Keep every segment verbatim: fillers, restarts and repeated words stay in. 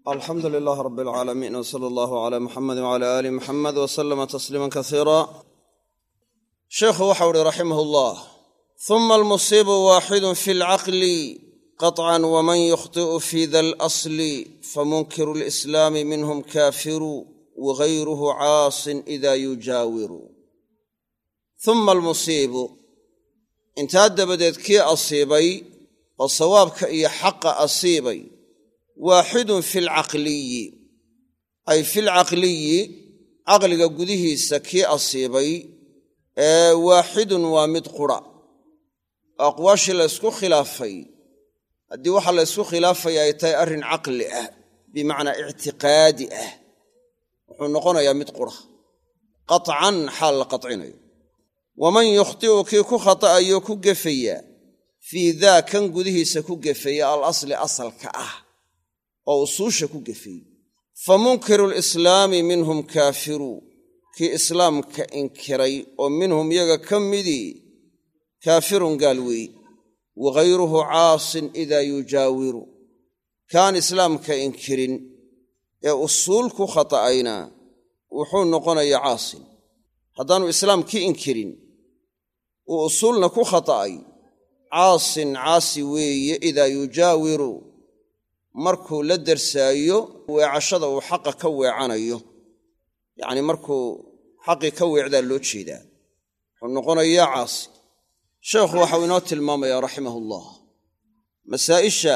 alxamdu lilaah rab alcaalamiin w sala allahu calaa muxamedi wcala aali muxamed wa sallama tasliiman kasiira. sheekhu waxau uhi raximah ullah huma almusiibu waaxidun fi lcaqli qaطcan waman yukhطi'u fi da alasli famunkiru lislaami minhum kaafiru wagayruhu caasin ida yujaawiru. huma almusiibu intaa dabadeed kii asiibay oo sawaabka iyo xaqa asiibay waaxidun fi lcaqliyi ay fi lcaqliyi caqliga gudihiisa kii asiibay ee waaxidun waa mid qura. aqwaashii la ysku khilaafay haddii waxa la ysku khilaafaya ay tahay arrin caqli ah bimacnaa ictiqaadi ah wuxuu noqonayaa mid qura qaطcan xaal la qaطcinayo. waman yukhti'u kii ku khata'ayo ku gefaya fii daa kan gudihiisa ku gefaya alasli asalka ah oo usuusha ku gefay fa munkiru lislaami minhum kaafiru kii islaamka inkiray oo minhum yaga ka midii kaafirun gaal weey wagayruhu caasin idaa yujaawiru kaan islaamka inkirin ee usuul ku khata'ayna wuxuu noqonayaa caasin. haddaanu islaamkii inkirin uu usuulna ku khata'ay caasin caasi weeye idaa yujaawiru markuu la darsaayo weecashada uu xaqa ka weecanayo, yacnii markuu xaqii ka weecdaa loo jeedaa wuxuu noqonayaa caasi. sheekhu waxau inoo tilmaamayaa raximahullah masaa'isha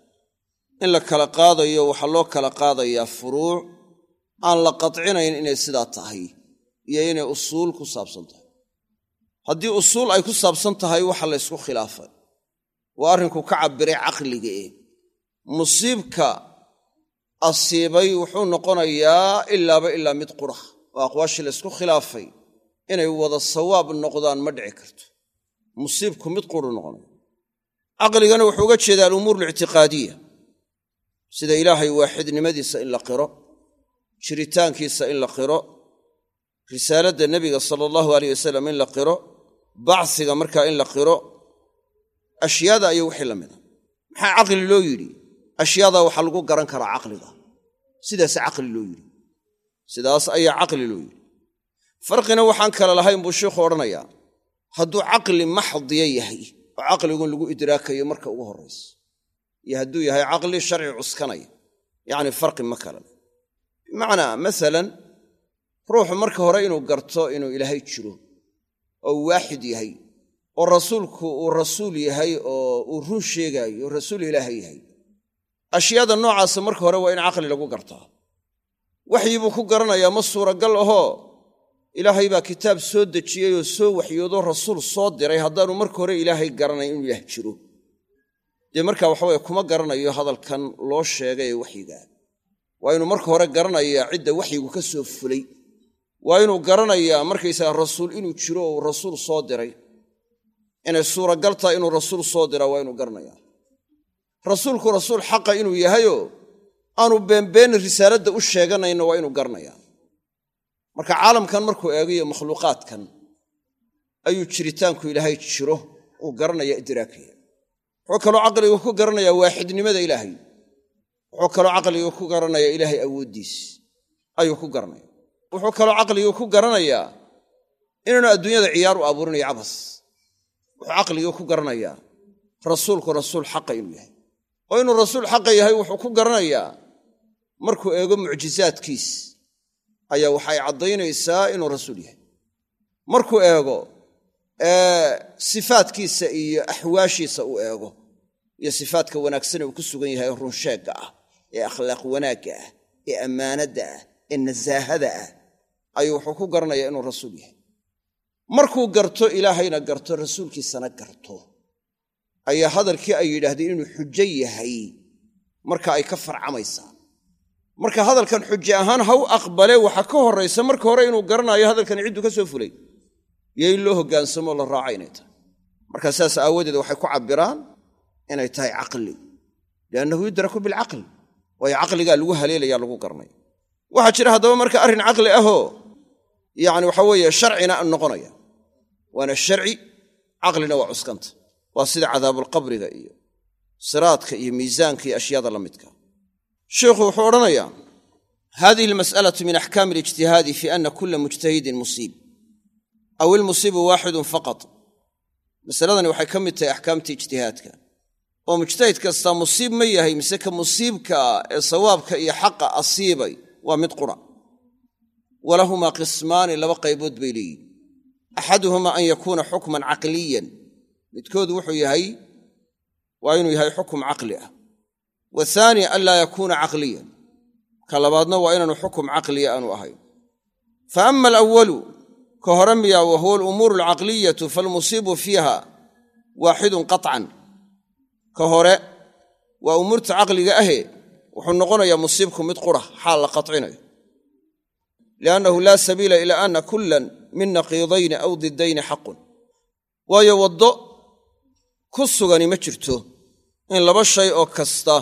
in la kala qaadayo waxaa loo kala qaadayaa furuuc aan la qadcinayn inay sidaa tahay iyo inay usuul ku saabsan tahay. haddii usuul ay ku saabsan tahay waxa la ysku khilaafay waa arrinku ka cabbiray caqliga eh musiibka asiibay wuxuu noqonayaa ilaaba ilaa mid qura oo aqwaashii la ysku khilaafay inay wada sawaab noqdaan ma dhici karto. musiibku mid quru noqonaya. caqligana wuxuu uga jeedaa alumuur alictiqaadiya sida ilaahay waaxidnimadiisa in la qiro, jiritaankiisa in la qiro, risaaladda nebiga sala allahu alayh wasalam in la qiro, bacsiga markaa in la qiro, ashyaada iyo wixii la mida. maxaa caqli loo yidhi? ashyaadaa waxaa lagu garan karaa caqliga, sidaas caqli loo yidhi, sidaas ayaa caqli loo yidhi. farqina waxaan kale lahayn buu sheikhu odhanayaa hadduu caqli maxdiya yahay oo caqligun lagu idraakayo marka ugu horraysa iyo hadduu yahay caqli sharci cuskanaya, yacni farqi ma kale. bimacnaa masalan ruuxu marka hore inuu garto inuu ilaahay jiro oo waaxid yahay oo rasuulku uu rasuul yahay oo uu run sheegaayo oo rasuul ilaahay yahay. ashyaada noocaasa marka hore waa in caqli lagu gartaa. waxyi buu ku garanayaa ma suuragal ahoo ilaahay baa kitaab soo dejiyey oo soo waxyoodoo rasuul soo diray haddaanu marka hore ilaahay garanayn inuu ilaah jiro. dee markaa waxaweye kuma garanayo hadalkan loo sheegay ee waxyigaa. waa inuu marka hore garanayaa cidda waxyigu ka soo fulay. waa inuu garanayaa markaysaga rasuul inuu jiro oo rasuul soo diray, inay suuragal tahay inuu rasuul soo diraa waa inuu garanayaa. rasuulku rasuul xaqa inuu yahayoo aanu beenbeenin risaaladda u sheeganayno waa inuu garanayaa. marka caalamkan markuu eegayo makhluuqaadkan ayuu jiritaanku ilaahay jiro uu garanaya idraakaya. wuxuu kaloo caqligu ku garanayaa waaxidnimada ilaahay. wuxuu kaloo caqligu ku garanayaa ilaahay awooddiis ayuu ku garanaya. wuxuu kaloo caqligu ku garanayaa inaanu adduunyada ciyaar u abuurinayo cabas. wuxuu caqligu ku garanayaa rasuulku rasuul xaqa inuu yahay oo inuu rasuul xaqa yahay wuxuu ku garanayaa markuu eego mucjizaadkiis ayaa waxay caddaynaysaa inuu rasuul yahay. markuu eego sifaadkiisa iyo axwaashiisa uu eego iyo sifaadka wanaagsane uu ku sugan yahay ee runsheegga ah ee akhlaaq wanaagga ah ee ammaanadda ah ee nasaahada ah ayuu wuxuu ku garanayaa inuu rasuul yahay. markuu garto ilaahayna garto rasuulkiisana garto ayaa hadalkii ay yidhaahdeen inuu xujo yahay marka ay ka farcamaysaa. marka hadalkan xujo ahaan ha u aqbale waxaa ka horraysa marka hore inuu garanaayo hadalkan cidduu ka soo fulay iyo in loo hoggaansamo la raaca inay tahay. markaa sidaas aawadeed waxay ku cabbiraan inay tahay caqli, liannahu yudraku bilcaql, waayo caqligaa lagu haleelayaa lagu garanaya. waxaa jira haddaba marka arrin caqli ahoo yacni waxa weeye sharcina noqonaya, waana sharci, caqlina waa cuskanta. waa sida cadaabulqabriga iyo siraadka iyo miisaanka iyo ashyaada la midka. sheekhu wuxuu odhanayaa hadihi almas'alatu min axkaami alijtihaadi fi ana kula mujtahidin musiib aw ilmusiibu waaxidun faqat masaladani waxay ka mid tahay axkaamtii ijtihaadka oo mujtahid kastaa musiib ma yahay mise ka musiibkaa ee sawaabka iyo xaqa asiibay waa mid qura walahumaa qismaani laba qaybood bay leeyihin axaduhumaa an yakuuna xukman caqliyan midkood wuxuu yahay waa inuu yahay xukum caqli ah wathaani an laa yakuuna caqliyan ka labaadna waa inaanu xukum caqliya aanu ahayn fa ama alawalu ka hore miya wa huwa alumuuru alcaqliyatu falmusiibu fiiha waaxidun qaطcan ka hore waa umuurta caqliga ahe wuxuu noqonayaa musiibku mid qura xaal la qaطcinayo liannahu laa sabiila ilaa ana kullan min naqiidayni aw didayni xaqun waayo waddo ku sugani ma jirto in laba shay oo kasta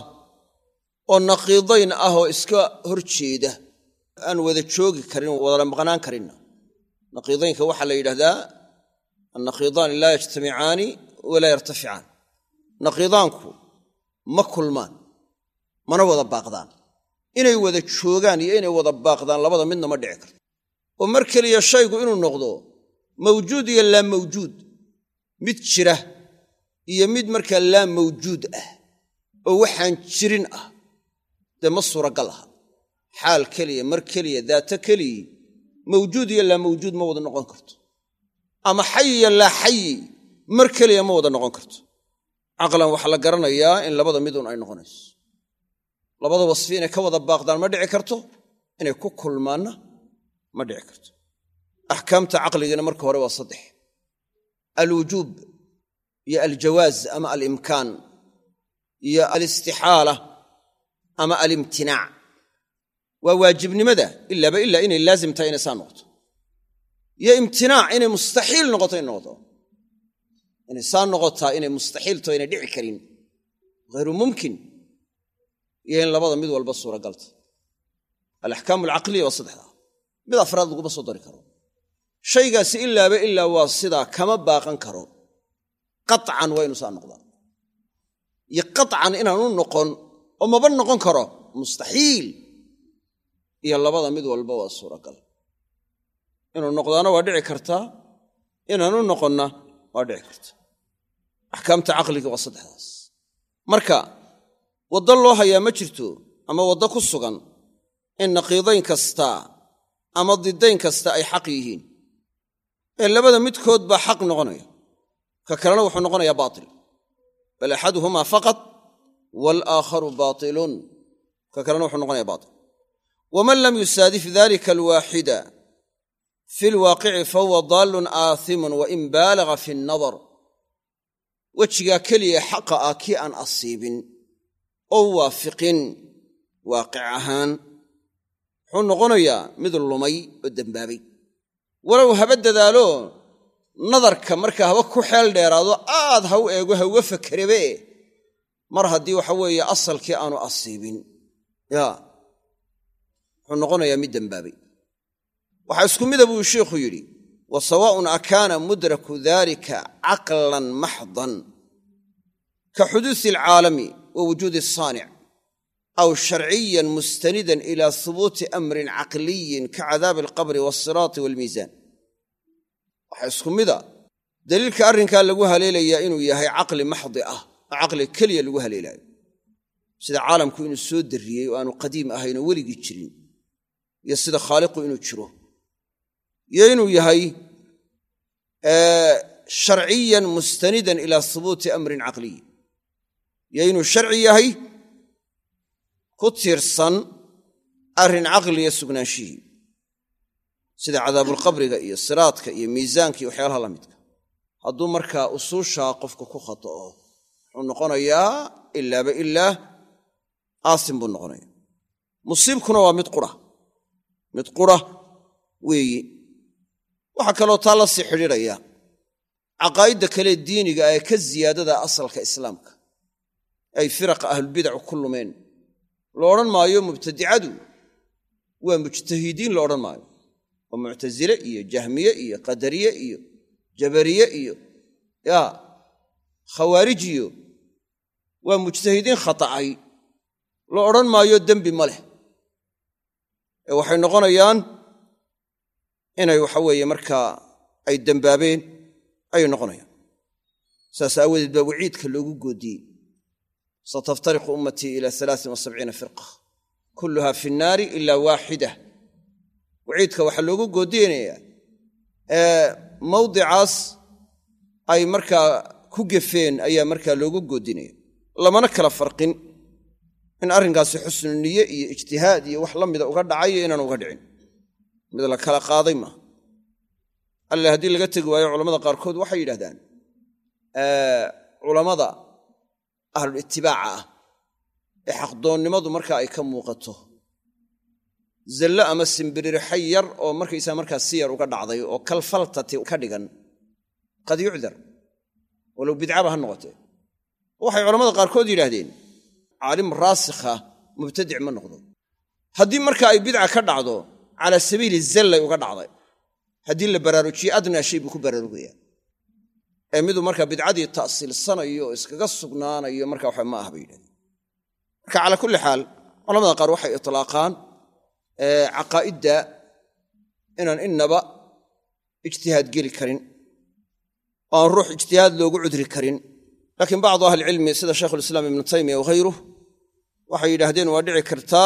oo naqiidayn ah oo iska hor jeeda aan wada joogi karin wada maqnaan karinna naqiidaynka waxaa la yidhahdaa annaqiidaani laa yajtamicaani walaa yartaficaan naqiidaanku ma kulmaan mana wada baaqdaan inay wada joogaan iyo inay wada baaqdaan labada midna ma dhici karto oo mar keliya shaygu inuu noqdo mawjuud iyo laa mawjuud mid jira iyo mid markaa laa mawjuud ah oo waxaan jirin ah dee ma suuragal aha xaal keliya mar keliya daata keliyi mawjuud iyo laa mawjuud ma wada noqon karto ama xay iyo laa xayi mar keliya ma wada noqon karto caqlan waxaa la garanayaa in labada midun ay noqonayso labada wasfi inay ka wada baaqdaan ma dhici karto inay ku kulmaanna ma dhici karto axkaamta caqligana marka hore waa saddex alwujuub iyo aljawaaz ama alimkaan iyo alistixaala ama alimtinaac waa waajibnimada ilaaba ilaa inay laazim tahay inay saa noqoto iyo imtinaac inay mustaxiil noqoto in noqoto inay saa noqotaa inay mustaxiilto inay dhici karin hayru mumkin iyo in labada mid walba suuragalta alaxkaamu alcaqliya waa saddexdaa mid afraad laguma soo dari karo shaygaasi ilaaba ilaa waa sidaa kama baaqan karo qaطcan waa inu saa noqdaa iyo qaطcan inaanu noqon oo maba noqon karo mustaxiil iyo labada mid walba waa suuragal inuu noqdaana waa dhici kartaa inaanu noqonna waa dhici karta axkaamta caqliga waa saddexdaas marka waddo loo hayaa ma jirto ama waddo ku sugan in naqiidayn kasta ama didayn kasta ay xaq yihiin ee labada midkood baa xaq noqonaya ka kalena wuxuu noqonayaa baatil bal axaduhumaa faqat waalaakharu baatilun ka kalena wuxuu noqonayaa baatil waman lam yusaadif dalika alwaaxida fi lwaaqici fahuwa daallun aathimun wain baalaga fi nnadar wejigaa keliya xaqa ah kii aan asiibin oo waafiqin waaqic ahaan wuxuu noqonayaa mid lumay oo dembaabay walow haba dadaalo nadarka markaa haba ku xeel dheeraado aad ha u eego ha uga fakerebe mar haddii waxa weeye asalkii aanu asiibin yaa wuxuu noqonayaa mid dembaabay waxaa isku mida buu sheikhu yidhi wa sawaa'un akaana mudraku dalika caqlan maxdan ka xuduusi alcaalami wa wujuudi asaanic aw sharciyan mustanidan ila hubuuti amrin caqliyin ka cadaabi alqabri waasiraati waalmiisaan waxaa isku mida daliilka arrinkaa lagu haleelayaa inuu yahay caqli maxdi ah oo caqli keliya lagu haleelaayo sida caalamku inuu soo darriyey oo aanu qadiim ahayn oo weligii jirin iyo sida khaaliqu inuu jiro iyo inuu yahay sharciyan mustanidan ilaa hubuuti amrin caqliyi iyo inuu sharci yahay ku tiirsan arrin caqliya sugnaanshihii sida cadaabulqabriga iyo siraadka iyo miisaanka iyo waxyaalaha la midka hadduu markaa usuushaa qofka ku khata'o wuxuu noqonayaa ilaaba ilaa aasim buu noqonaya musiibkuna waa mid qura mid qura weeyi waxaa kaloo taa la sii xidhiidhaya caqaa'idda kale diiniga ee ka siyaadada asalka islaamka ay firaqa ahlulbidacu ku lumeen lo odhan maayo mubtadicadu waa mujtahidiin lo odhan maayo waa muctasile iyo jahmiye iyo qadariye iyo jabariye iyo yaa khawaarijiyo waa mujtahidiin khata'ay la odhan maayo dembi ma leh ee waxay noqonayaan inay waxa weeye markaa ay dembaabeen ayay noqonayaan saas aawadeed baa waciidka loogu goodiyey sataftariqu ummatii ila alaain wa sabciina firqa kulluhaa fi nnaari ilaa waaxida waciidka waxaa loogu goodiynayaa mawdicaas ay markaa ku gefeen ayaa markaa loogu goodinaya lamana kala farqin in arrinkaasi xusnu niye iyo ijtihaad iyo wax la mida uga dhacayo inaan uga dhicin mid la kala qaaday maaha alle haddii laga tegi waayo culamada qaarkood waxay yidhahdaan culammada ahlul itibaaca ah ee xaqdoonnimadu markaa ay ka muuqato zallo ama simbiririxay yar oo markaysaa markaa si yar uga dhacday oo kalfaltati ka dhigan qad yucdar walow bidcaba ha noqotee waxay culamada qaarkood yidhaahdeen caalim raasikha mubtadic ma noqdo haddii marka ay bidca ka dhacdo calaa sabiili zallay uga dhacday haddii la baraarujiye adnaa shay buu ku baraarugayaa ee miduu markaa bidcadii ta'siilsanayo oo iskaga sugnaanayo markaa waxa ma ah bay yidhahdeen marka calaa kulli xaal culamada qaar waxay itlaaqaan caqaa'idda inaan innaba ijtihaad geli karin oo aan ruux ijtihaad loogu cudri karin laakiin bacdu ahlicilmi sida shaykhulislaam ibnu taymiya waghayruh waxay yidhaahdeen waa dhici kartaa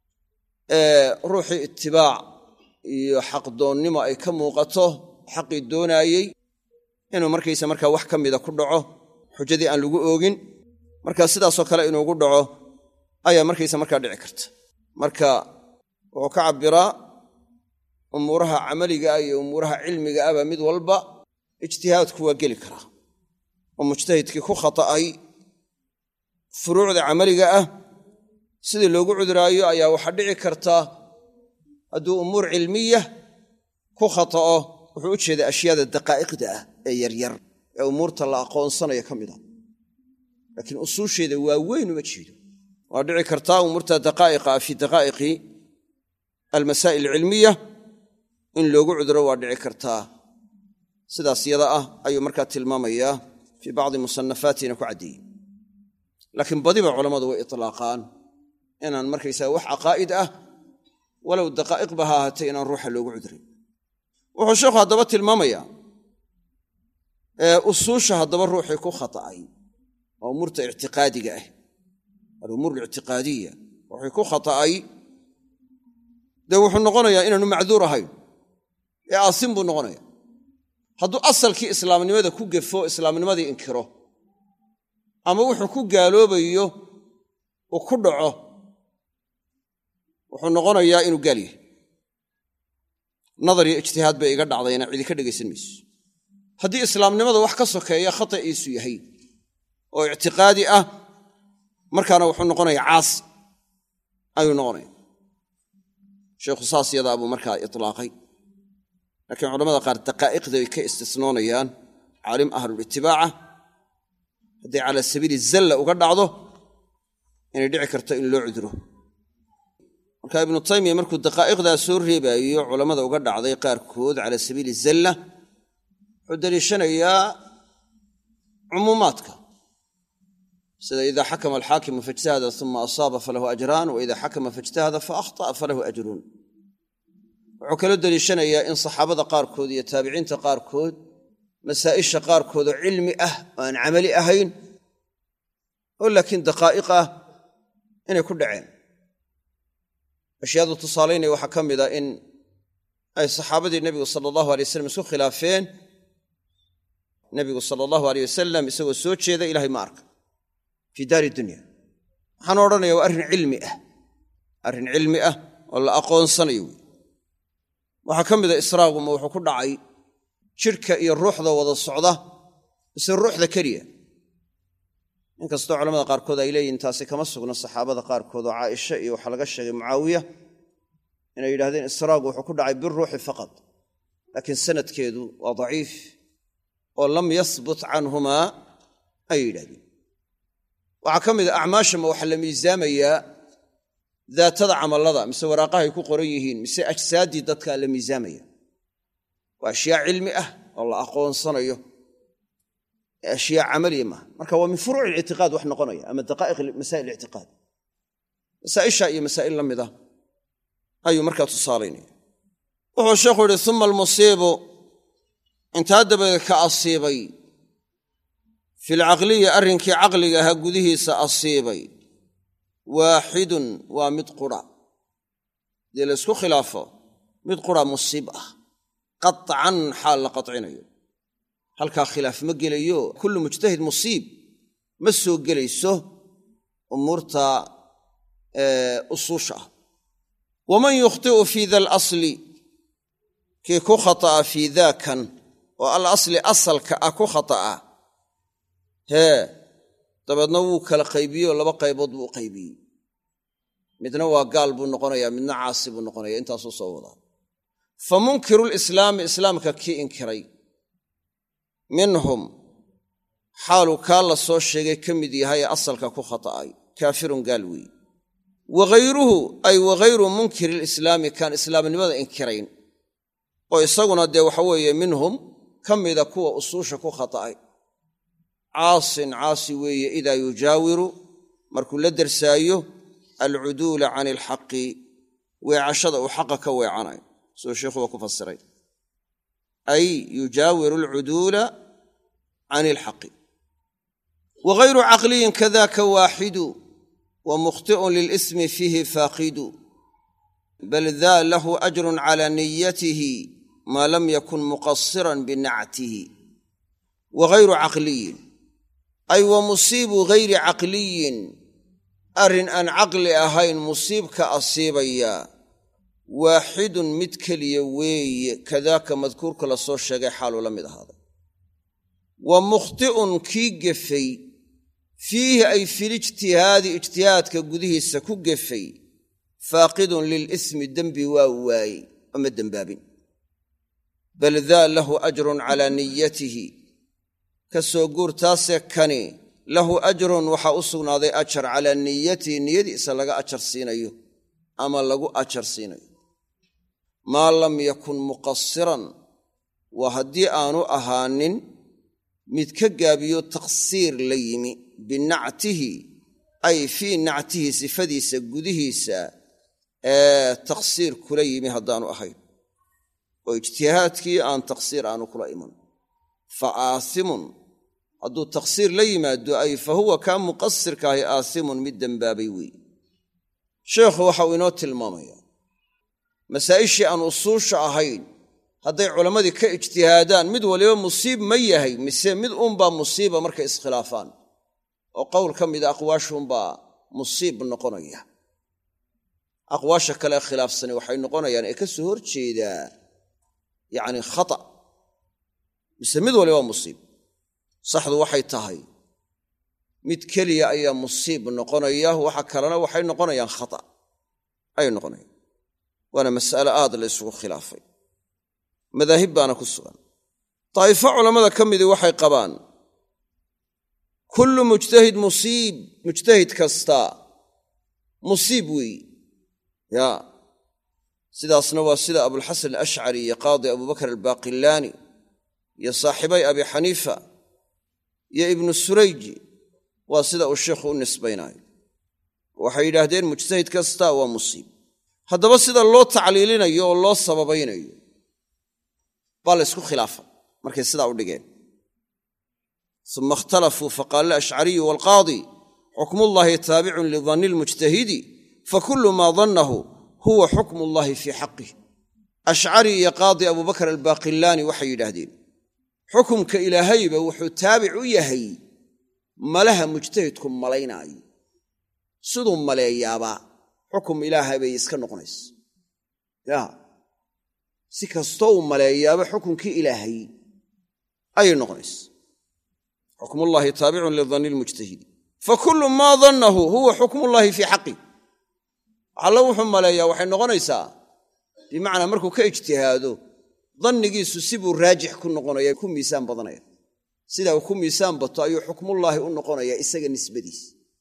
ruuxii itibaac iyo xaqdoonnimo ay ka muuqato xaqii doonaayey inuu markaysa markaa wax ka mida ku dhaco xujadii aan lagu oogin markaa sidaasoo kale inuugu dhaco ayaa markaysa markaa dhici karta marka wuxuu ka cabbiraa umuuraha camaliga ah iyo umuuraha cilmiga ahba mid walba ijtihaadku waa geli karaa oo mujtahidkii ku khata'ay furuucda camaliga ah sidii loogu cuduraayo ayaa waxaa dhici kartaa hadduu umuur cilmiya ku khata'o wuxuu u jeedaa ashyaada daqaa'iqda ah ee yaryar ee umuurta la aqoonsanayo ka mid a laakiin usuusheeda waa weyn uma jeedo waa dhici kartaa umuurta daqaa'iqa ah fii daqaa'iqi almasaa'il alcilmiya in loogu cuduro waa dhici kartaa sidaas yada ah ayuu markaa tilmaamayaa fii bacdi musannafaatiina ku caddeeyey laakiin badiba culammadu way itlaaqaan inaan markaysaga wax caqaa'id ah walow daqaa'iqba ha ahaatay inaan ruuxa loogu cudrin wuxuu sheekhu haddaba tilmaamayaa usuusha haddaba ruuxii ku khata'ay waa umuurta ictiqaadiga ah alumuur alictiqaadiya ruuxii ku khata'ay dee wuxuu noqonayaa inaanu macduur ahayn ee aasin buu noqonaya hadduu asalkii islaamnimada ku gefo islaamnimadii inkiro ama wuxuu ku gaaloobayo uu ku dhaco wuxuu noqonayaa inuu gaal yahay nadar iyo ijtihaad bay iga dhacdayna cidi ka dhegaysan mayso haddii islaamnimada wax ka sokeeya khata'iisu yahay oo ictiqaadi ah markaana wuxuu noqonayaa caasi ayuu noqonaya sheekhu saas yadaa buu markaa itlaaqay laakiin culamada qaar daqaa'iqda ay ka istisnoonayaan caalim ahlulitibaaca hadday calaa sabiili zalla uga dhacdo inay dhici karto in loo cuduro marka ibnu taymiya markuu daqaa'iqdaa soo reebaayo culammada uga dhacday qaarkood calaa sabiili zalla wuxuu daliishanayaa cumuumaadka sida idaa xakama alxaakimu faijtahada uma asaaba falahu ajraan wa idaa xakama faijtahada fa akhطa'a falahu ajruun wuxuu kaloo daliishanayaa in saxaabada qaarkood iyo taabiciinta qaarkood masaa'isha qaarkoodoo cilmi ah oo aan camali ahayn oo laakiin daqaa'iq ah inay ku dhaceen ashyaadu tusaalaynaya waxaa ka mida in ay saxaabadii nebigu sala allahu alay wasalam isku khilaafeen nebigu sala allahu aleyh wasalam isagoo soo jeeda ilahay ma arka fii daari dunya waxaan odhanaya waa arrin cilmi ah arrin cilmi ah oo la aqoonsanayo wey waxaa ka mida israaguma wuxuu ku dhacay jidhka iyo ruuxda wada socda mise ruuxda keliya inkastoo culamada qaarkood ay leeyihin taasi kama sugna saxaabada qaarkood oo caaisha iyo waxaa laga sheegay mucaawiya inay yidhahdeen israagu wuxuu ku dhacay biruuxi faqad laakiin sanadkeedu waa daciif oo lam yasbut canhumaa ayay yidhahdeen waxaa ka mida acmaashama waxaa la miisaamayaa daatada camallada mise waraaqahay ku qoran yihiin mise ajsaaddii dadkaa la miisaamaya waa ashyaa cilmi ah oo la aqoonsanayo ee ashyaa camaliya maaha marka waa min furuuci lictiqaad wax noqonaya ama daqaa'iq masaa'il ictiqaad masaa'isha iyo masaa'il la mid ah ayuu markaa tusaalaynaya wuxuu sheekhu yidhi uma almusiibu intaa dabadeed ka asiibay filcaqliyi arrinkii caqliga ahaa gudihiisa asiibay waaxidun waa mid qura dee la ysku khilaafo mid qura musiib ah qaطcan xaal la qaطcinayo halkaa khilaaf ma gelayo kullu mujtahid musiib ma soo gelayso umuurta usuusha ah waman yukhti'u fii da alasli kii ku khata'a fii daakan oo alasli asalka ah ku khata'a hee dabeedna wuu kala qaybiyey laba qaybood buu u qaybiyey midna waa gaal buu noqonayaa midna caasi buu noqonaya intaasuu soo wadaa fa munkiru lislaami islaamka kii inkiray minhum xaaluu kaa la soo sheegay ka mid yahay ee asalka ku khata'ay kaafirun gaal weeye wahayruhu ay wahayru munkiri lislaami kaan islaamnimada inkirayn oo isaguna dee waxa weeye minhum ka mida kuwa usuusha ku khata'ay caasin caasi weeye idaa yujaawiru markuu la dersaayo alcuduula can ilxaqi weecashada uu xaqa ka weecanayo siduu sheikhuba ku fasiray ay yujaawiru alcuduula can ilxaqi wagayru caqliyin kadaka waaxidu wa mukhti'un lilismi fiihi faaqidu bal daa lahu ajrun cala niyatihi maa lam yakun muqasiran binactihi wagayru caqliyin ay wa musiibu gayri caqliyin arrin aan caqli ahayn musiibka asiibaya waaxidun mid keliya weeye kadaaka madkuurka la soo sheegay xaaluu la mid ahaaday wa mukhti'un kii gefay fiihi ay filijtihaadi ijtihaadka gudihiisa ku gefay faaqidun lilismi dembi waa waayey oma dembaabin bal daa lahu ajrun calaa niyatihi ka soo guurtaasee kani lahu ajrun waxaa u sugnaaday ajar calaa niyatihi niyadiisa laga ajar siinayo ama lagu ajar siinayo maa lam yakun muqasiran waa haddii aanu ahaanin mid ka gaabiyo taqsiir la yimi binactihi ay fii nactihi sifadiisa gudihiisa ee taqsiir kula yimi haddaanu ahayn oo ijtihaadkii aan taqsiir aanu kula iman fa aasimun hadduu taqsiir la yimaado ay fa huwa kaa muqasirkaahi aasimun mid dembaabay weeye sheekhu waxa uu inoo tilmaamayaa masaa'ishii aan usuusha ahayn hadday culammadii ka ijtihaadaan mid waliba musiib ma yahay mise mid uunbaa musiiba markay iskhilaafaan oo qowl ka mida aqwaashuunbaa musiib noqonaya aqwaasha kale khilaafsani waxay noqonayaan ee ka soo hor jeedaa yacni khata mise mid waliba musiib saxdu waxay tahay mid keliya ayaa musiib noqonaya waxa kalena waxay noqonayaan khata ayay noqonayaan waana mas'ale aad la isugu khilaafay madaahib baana ku sugan daa'ifo culammada ka midii waxay qabaan kullu mujtahid musiib mujtahid kasta musiib weeye yaa sidaasna waa sida abulxasan alashcari iyo qaadi abubakar albaaqillaani iyo saaxibay abi xaniifa iyo ibnu surayji waa sida uu sheikhu u nisbaynaayo waxay yidhaahdeen mujtahid kasta waa musiib haddaba sida loo tacliilinayo oo loo sababaynayo baa la ysku khilaafa markay sidaa u dhigeen uma ikhtalafuu faqaala alashcariyu waalqaadi xukmullaahi taabicun lidanni lmujtahidi fakullu maa dannahu huwa xukmu llaahi fii xaqih ashcari iyo qaadi abubakar albaaqillaani waxay yidhaahdeen xukumka ilaahayba wuxuu taabic u yahay malaha mujtahidku malaynaayo siduu maleeyaaba xukum ilaahay bay iska noqonaysa yaa si kastoo uu maleeyaaba xukunkii ilaahay ayay noqonaysa xukmullaahi taabicun lidanni lmujtahidi fakullu maa dannahu huwa xukmullaahi fii xaqih alla wuxuu maleeyaa waxay noqonaysaa bimacnaa markuu ka ijtihaado dannigiisu sibuu raajix ku noqonaya ku miisaan badanaya sidaa uu ku miisaan bato ayuu xukmullaahi u noqonayaa isaga nisbadiis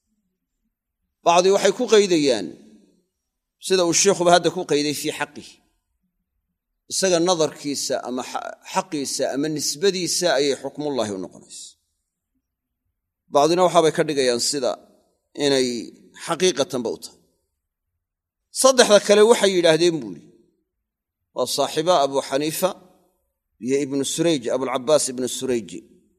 bacdii waxay ku qaydayaan sida uu sheikhuba hadda ku qayday fii xaqih isaga nadarkiisa ama xaqiisa ama nisbadiisa ayay xukmullaahi u noqonaysa bacdina waxaabay ka dhigayaan sida inay xaqiiqatanba u tahay saddexda kale waxay yidhaahdeen buuri waa saaxiba abu xaniifa iyo ibnu surayj abulcabaas ibnu surayji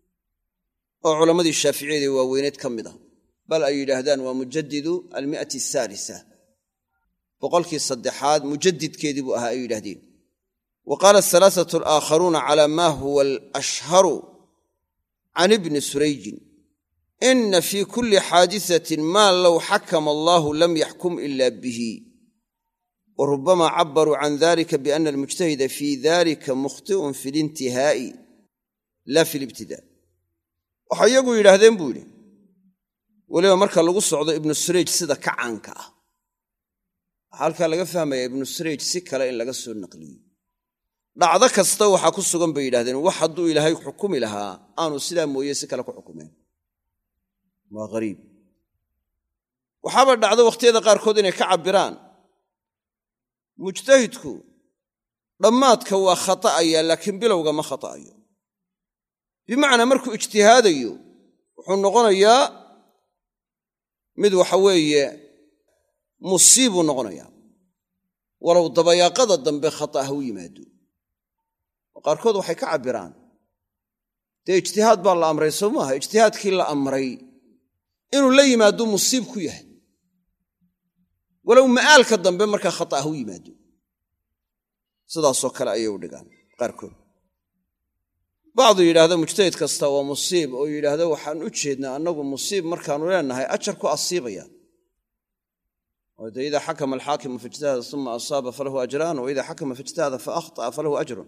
oo culammadii shaaficiyada waaweyneed ka mid ah bal ay yidhaahdaan waa mujadidu almi'ati asaalisa boqolkii saddexaad mujadidkeedii buu ahaa ay yidhahdeen wa qaala alhalaathatu alaakharuuna calaa maa huwa alashharu can ibni surayjin ina fii kulli xaadisatin maa low xakama allaahu lam yaxkum ila bihi wa rubbama cabbaruu can dalika biana almujtahida fii dalika mukhti'un fi lintihaa'i laa fi libtidaa waxay iyagu yidhaahdeen buu yidhi weliba marka lagu socdo ibnu surayj sida ka caanka ah waxaa halkaa laga fahmayaa ibnu surayj si kale in laga soo naqliyo dhacdo kasta waxaa ku sugan bay yidhahdeen wax hadduu ilaahay xukumi lahaa aanu sidaa mooye si kale ku xukumeen waa ghariib waxaaba dhacdo wakhtiyada qaarkood inay ka cabbiraan mujtahidku dhammaadka waa khata'aya laakiin bilowga ma khata'ayo bimacnaa markuu ijtihaadayo wuxuu noqonayaa mid waxa weeye musiibuu noqonayaa walow dabayaaqada dambe khata' ha u yimaado oo qaarkood waxay ka cabbiraan dee ijtihaad baa la amray soo maaha ijtihaadkii la amray inuu la yimaado musiib ku yahay walow ma'aalka dambe markaa khata' ha u yimaado sidaasoo kale ayay u dhigaan qaarkood bacdu yidhaahda mujtahid kasta waa musiib oo yidhaahda waxaan u jeednaa annagu musiib markaannu leenahay ajar ku asiibaya oo dee idaa xakama alxaakimu faijtahada uma asaaba falahu ajraan wa idaa xakama faijtahada fa akhta'a falahu ajrun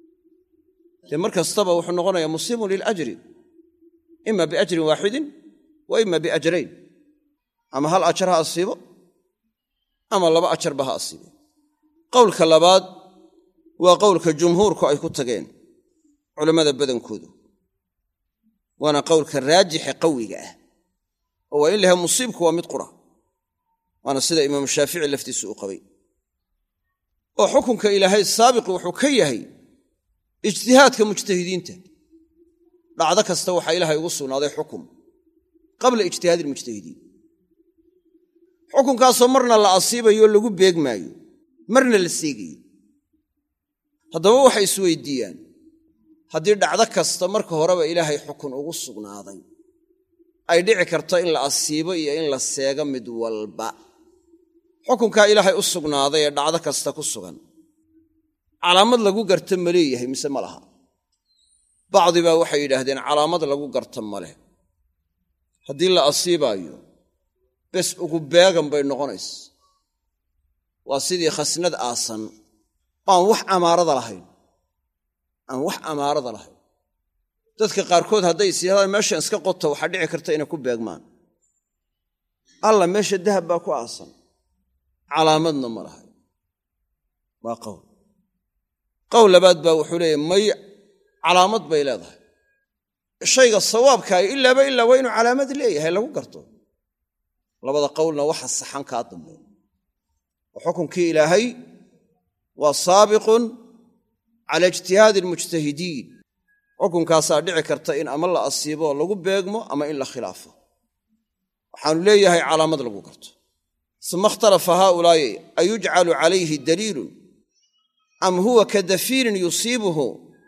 dee mar kastaba wuxuu noqonayaa musiibun liljri ima biajrin waaxidin wa ima biajrayn ama hal ajar ha asiibo ama laba ajarba ha asiibo qowlka labaad waa qowlka jumhuurku ay ku tageen culammada badankoodu waana qowlka raajixa qawiga ah oo waa in laha musiibku waa mid qura waana sida imaamu shaafici laftiisu u qabay oo xukunka ilaahay saabiqi wuxuu ka yahay ijtihaadka mujtahidiinta dhacdo kasta waxaa ilaahay ugu sugnaaday xukum qabla ijtihaadi ilmujtahidiin xukunkaasoo marna la asiibayo lagu beegmaayo marna la seegayo haddaba waxay isweydiiyaan haddii dhacdo kasta marka horeba ilaahay xukun ugu sugnaaday ay dhici karto in la asiibo iyo in la seego mid walba xukunkaa ilaahay u sugnaaday ee dhacdo kasta ku sugan calaamad lagu garta ma leeyahay mise ma laha bacdi baa waxay yidhaahdeen calaamad lagu garta ma leh haddii la asiibaayo bes ugu beegan bay noqonaysa waa sidii khasnad aasan aan wax amaarada lahayn aan wax amaarada lahayn dadka qaarkood hadday isyaadaan meeshan iska qota waxaa dhici karta inay ku beegmaan alla meesha dahab baa ku aasan calaamadna ma lahay waa qowl qowl labaad baa wuxuu leeyahy may calaamad bay leedahay shayga sawaabkaayo ilaaba ilaa waa inuu calaamad leeyahay lagu garto labada qowlna waxa saxan kaa dambe oo xukunkii ilaahay waa saabiqun cala ijtihaadi almujtahidiin xukunkaasaa dhici karta in ama la asiibo lagu beegmo ama in la khilaafo waxaanu leeyahay calaamad lagu garto uma ikhtalafa haaulaa'i ayujcalu calayhi daliilun am huwa ka dafiirin yusiibuhu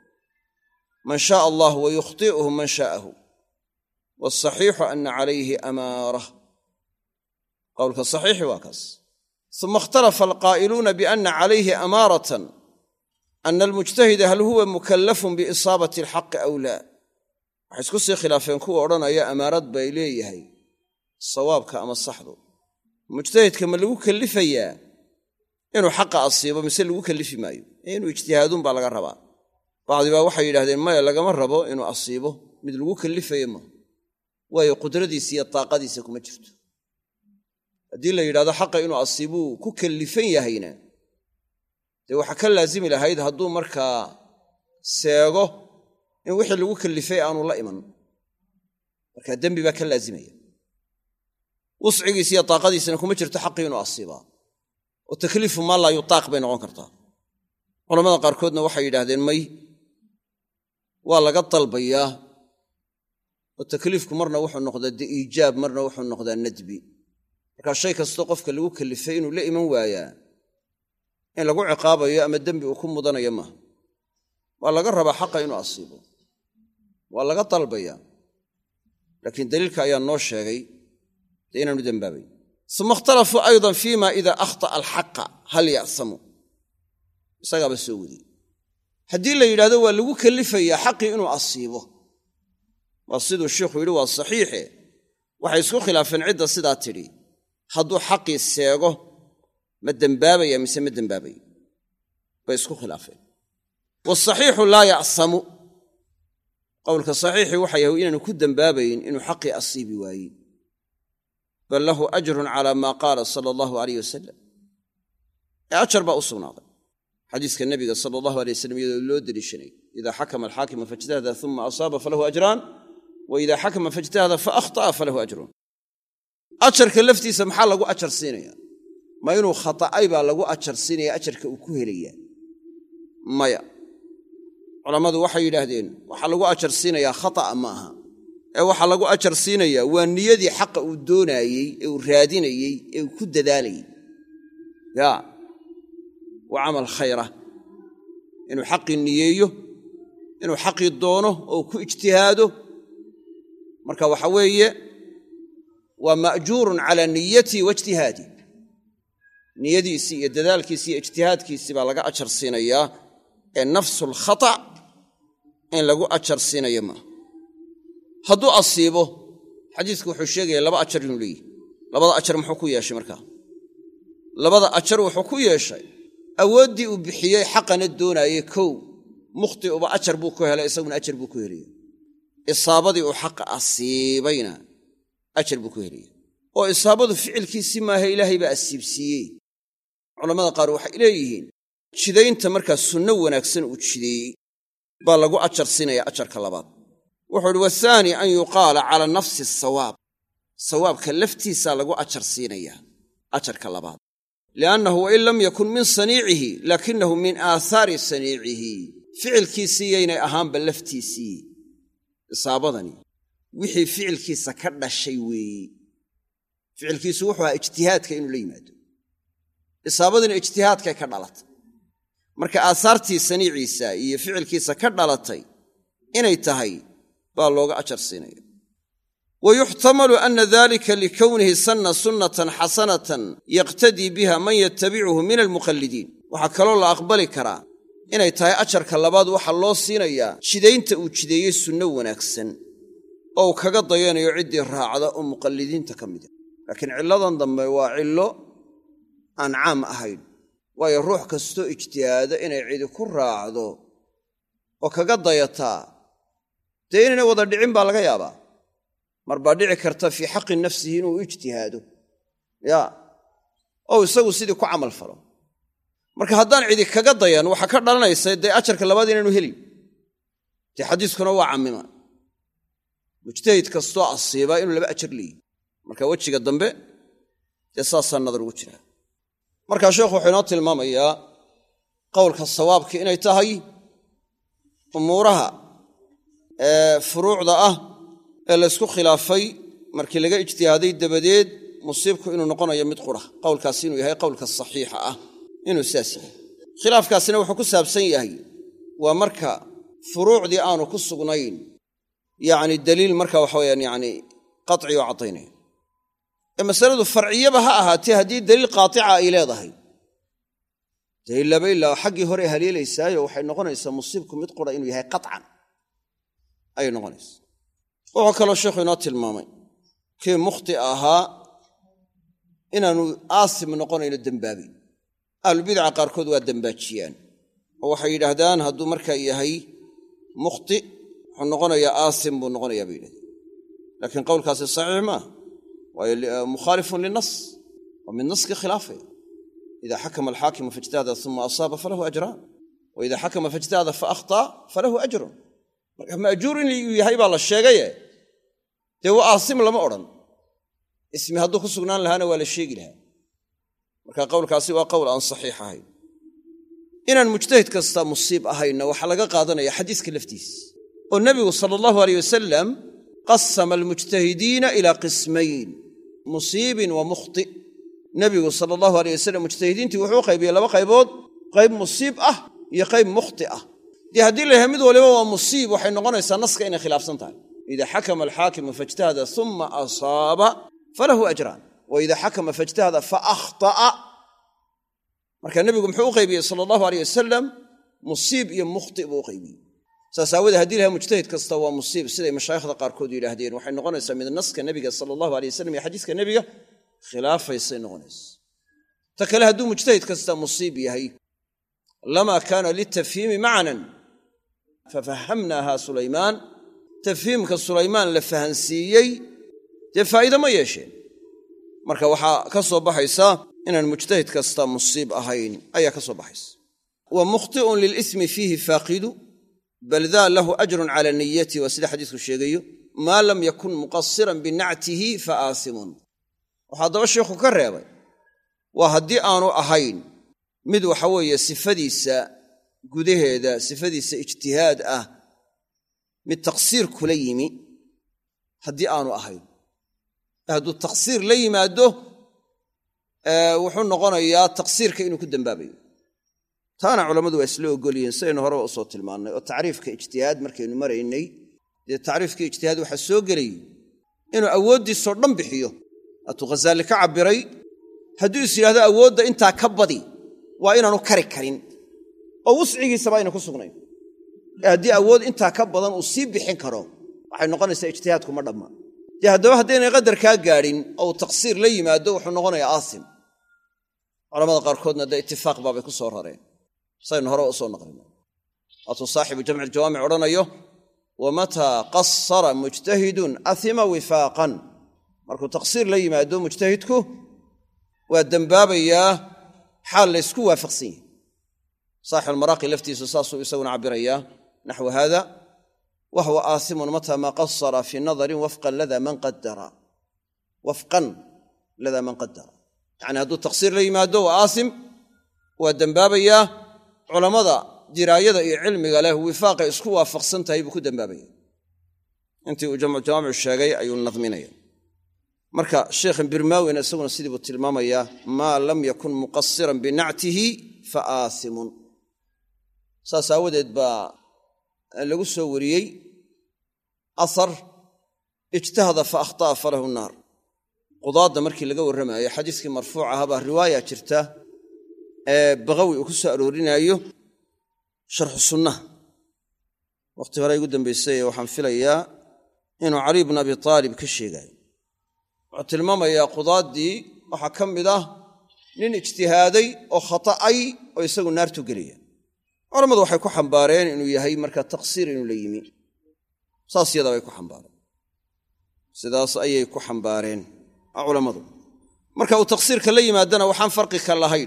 man shaaa allah wa yukhti'uhu man shaa'ahu waalsaxiixu ana calayhi amaarah qowlka saxiixi waa kaas uma ikhtalafa alqaa'iluuna biana calayhi amaaratan ana almujtahida hal huwa mukallafun biisaabati alxaqi aw laa waxay isku sii khilaafeen kuwa odhanaya amaarad bay leeyahay sawaabka ama saxdu mujtahidka ma lagu kallifayaa inuu xaqa asiibo mise lagu kallifi maayo inuu ijtihaaduun baa laga rabaa bacdi baa waxay yidhahdeen maya lagama rabo inuu asiibo mid lagu kallifayo ma waayo qudradiisa iyo taaqadiisa kuma jirto haddii la yidhahdo xaqa inuu asiibuu ku kallifan yahayna dee waxaa ka laazimi lahayd hadduu markaa seego in wixii lagu kallifay aanu la iman markaa dembi baa ka laazimaya wuscigiisa iyo taaqadiisana kuma jirto xaqii inuu asiibaa oo takliifu maa laa yutaaq bay noqon kartaa culamada qaarkoodna waxay yidhaahdeen may waa laga dalbayaa oo takliifku marna wuxuu noqdaa de iijaab marna wuxuu noqdaa nadbi markaa shay kastoo qofka lagu kallifay inuu la iman waayaa in lagu ciqaabayo ama dembi uu ku mudanayo maaha waa laga rabaa xaqa inuu asiibo waa laga dalbayaa laakiin daliilka ayaa noo sheegay dee inaanu dembaabayn uma ikhtalafuu aydan fiima idaa akhta'a alxaqa hal ya'samu isagaaba soo wadi haddii la yidhahdo waa lagu kallifayaa xaqii inuu asiibo waa siduu sheikhu yidhi waa saxiixe waxay isku khilaafeen cidda sidaa tidhi hadduu xaqii seego ma dembaabaya mise ma dembaabaya bay isku khilaafeen waasaxiixu laa ya'samu qowlka saxiixii waxa yahay inaanu ku dembaabayn inuu xaqii asiibi waayey bal lahu ajrun calaa maa qaala sala allahu alayh wasalam ee ajar baa u sugnaaday xadiiska nebiga sala allahu alay wasalam iyadoo loo deliishanay idaa xakama alxaakimu faijtahada uma asaaba falahu ajraan wa idaa xakama faijtahada fa akhta'a falahu ajrun ajarka laftiisa maxaa lagu ajar siinaya ma inuu khata'ay baa lagu ajar siinaya ajarka uu ku helayaa maya culammadu waxay yidhaahdeen waxaa lagu ajar siinayaa khata'a ma aha ee waxaa lagu ajar siinayaa waa niyadii xaqa uu doonaayey ee uu raadinayey ee uu ku dadaalayey yaa waa camal khayra inuu xaqii niyeeyo inuu xaqii doono oo ku ijtihaado marka waxa weeye waa ma'juurun calaa niyatii wa ijtihaadii niyadiisii iyo dadaalkiisii iyo ijtihaadkiisii baa laga ajar siinayaa ee nafsulkhata' in lagu ajar siinayo maaha hadduu asiibo xadiisku wuxuu sheegaya laba ajar inuu leeyihi labada ajar muxuu ku yeeshay markaa labada ajar wuxuu ku yeeshay awooddii uu bixiyey xaqana doonaayey kow mukhti'uba ajar buu ku helay isaguna ajar buu ku helaya isaabadii uu xaqa asiibayna ajar buu ku helaya oo isaabadu ficilkiisii maaha ilaahay baa asiibsiiyey culammada qaar waxay leeyihiin jidaynta markaa sunno wanaagsan uu jideeyey baa lagu ajar siinaya ajarka labaad wuxuu uhi wathaani an yuqaala cala nafsi asawaab sawaabka laftiisaa lagu ajar siinayaa ajarka labaad liannahu wain lam yakun min saniicihi laakinahu min aathaari saniicihi ficilkiisii yaynay ahaanba laftiisii isaabadani wixii ficilkiisa ka dhashay weeye ficilkiisu wuxuu ahaa ijtihaadka inuu la yimaado isaabadina ijtihaadkay ka dhalatay marka aahaartii saniiciisa iyo ficilkiisa ka dhalatay inay tahay baa looga ajar siinaya wa yuxtamalu ana dalika likownihi sanna sunnatan xasanatan yaqtadii biha man yatabicuhu min almuqallidiin waxaa kaloo la aqbali karaa inay tahay ajarka labaad waxaa loo siinayaa jidaynta uu jideeyey sunno wanaagsan oo uu kaga dayanayo ciddii raacda oo muqallidiinta ka mida laakiin cilladan dambe waa cillo aan caam ahayn waayo ruux kastoo ijtihaado inay cidi ku raacdo oo kaga dayataa dee inaynay wada dhicin baa laga yaabaa mar baa dhici karta fii xaqi nafsihi inuu ijtihaado yaa oo isagu sidii ku camal falo marka haddaan cidi kaga dayan waxaa ka dhalanaysa dee ajarka labaad inaanu helin dee xadiiskuna waa cammima mujtahid kastoo asiiba inuu laba ajar leeyihi marka wejiga dambe dee saasaa nadar ugu jiraa markaa sheekhu wuxuu inoo tilmaamayaa qowlka sawaabki inay tahay umuuraha ee furuucda ah ee laysku khilaafay markii laga ijtihaaday dabadeed musiibku inuu noqonayo mid qura qowlkaasi inuu yahay qowlka saxiixa ah inuu sidaas yahay khilaafkaasina wuxuu ku saabsan yahay waa marka furuucdii aanu ku sugnayn yacni daliil marka waxa weyaan yani qaci oo caddaynaya ee masaladu farciyaba ha ahaatee haddii daliil qaatica ay leedahay dee ilaba ilaa xaggii hore haleelaysaayo waxay noqonaysaa musiibku mid qura inuu yahay qaطcan ayay noqonaysaa wuxuu kaloo sheekhu inoo tilmaamay kii mukhti ahaa inaanu aasim noqonayno dembaabi ahlulbidaca qaarkood waa dembaajiyaan oo waxay yidhaahdaan hadduu markaa yahay mukhti wuxuu noqonayaa aasim buu noqonayaa bay yidhahdeen laakiin qowlkaasi saxiix maaha waayo mukhaalifun linas waa mid naskii khilaafaya ida xakama alxaakimu faijtahada uma asaaba falahu ajraan wa ida xakama faijtahada faahtaa falahu ajrun marka maajuur inuu yahay baa la sheegaye dee waa aasim lama odhan ismi hadduu ku sugnaan lahaana waa la sheegi lahaa marka qowlkaasi waa qowl aan saxiix ahayn inaan mujtahid kasta musiib ahaynna waxaa laga qaadanaya xadiiska laftiis oo nebigu sala allahu aleyh wasalam qasama almujtahidiina ilaa qismayn musiibin wa mukhti' nebigu sala allahu alayh wasalam mujtahidiintii wuxuu qaybiyey laba qaybood qayb musiib ah iyo qayb mukhti ah dee haddii la yahay mid waliba waa musiib waxay noqonaysaa naska inay khilaafsan tahay idaa xakama alxaakimu faijtahada uma asaaba falahu ajraan wa idaa xakama faijtahada fa akhta'a marka nebigu muxuu u qaybiyey sala allahu alayh wasalam musiib iyo mukhti' buu u qaybiyey saas aawoodee haddii lahay mujtahid kasta waa musiib siday mashaayikhda qaarkood yidhaahdeen waxay noqonaysaa mid naska nebiga sala allahu alayh wasalam iyo xadiiska nebiga khilaafaysay noqonaysa ta kale hadduu mujtahid kasta musiib yahay lamaa kaana litafhiimi macnan fafahamnaaha sulaymaan tafhiimka sulaymaan la fahansiiyey dee faa'iida ma yeesheen marka waxaa ka soo baxaysa inaan mujtahid kasta musiib ahayn ayaa ka soo baxaysa wa mukhti'un lilismi fiihi faaqidu bal daa lahu ajrun cala niyati waa sida xadiisku sheegayo maa lam yakun muqasiran binactihi fa aasimun waxaa daba sheikhu ka reebay waa haddii aanu ahayn mid waxa weeye sifadiisa gudaheeda sifadiisa ijtihaad ah mid taqsiir kula yimi haddii aanu ahayn hadduu taqsiir la yimaado wuxuu noqonayaa taqsiirka inuu ku dembaabayo taana culammadu waa isla ogol yihiin sidaynu horeba u soo tilmaannay oo tacriifka ijtihaad markaynu maraynay dee tacriifkii ijtihaad waxaa soo gelayay inuu awooddiisoo dhan bixiyo hatuu ghazaali ka cabbiray hadduu is yidhahdo awoodda intaa ka badi waa inaanu kari karin oo wuscigiisaba ayna ku sugnayn ee haddii awood intaa ka badan uu sii bixin karo waxay noqonaysaa ijtihaadkuma dhamma dee haddaba haddaynay qadar kaa gaadhin oo uu taqsiir la yimaado wuxuu noqonayaa aasim culamada qaarkoodna dee itifaaq baabay ku soo rareen saynu hore u soo naqlina waatuu saaxibu jamci aljawaamic odhanayo wamataa qasara mujtahidun ahima wifaaqan markuu taqsiir la yimaado mujtahidku waa dembaabayaa xaal laysku waafaqsan yahay saaxibulmaraaqi laftiisu saasuu isaguna cabbirayaa naxwu haada wa huwa aasimun mataa maa qasara fii nadarin wafqan ladaa man qadara wafqan ladaa man qadara yacni hadduu taqsiir la yimaado waa aasim waa dembaabayaa culammada diraayada iyo cilmiga leh wifaaqay isku waafaqsan tahay buu ku dembaabaya intii uu jamcu jawaamicu sheegay ayuu nadminaya marka sheekhan birmaawina isaguna sidii buu tilmaamayaa maa lam yakun muqasiran binactihi fa aasimun saas aawadeed baa lagu soo wariyey asar ijtahada fa akhta'a falahu naar qudaadda markii laga warramayo xadiiskii marfuuc ahaabaa riwaaya jirta ee bagawi uu ku soo aroorinaayo sharxu sunnaha wakhti hore igu dambaysay waxaan filayaa inuu cali bnu abi taalib ka sheegaayo wuxuu tilmaamayaa qudaaddii waxaa ka mid ah nin ijtihaaday oo khata'ay oo isagu naartu gelaya culammadu waxay ku xambaareen inuu yahay markaa taqsiir inuu la yimi saas yadaa bay ku xambaareen sidaas ayay ku xambaareen culammadu marka uu taqsiirka la yimaadana waxaan farqi ka lahayn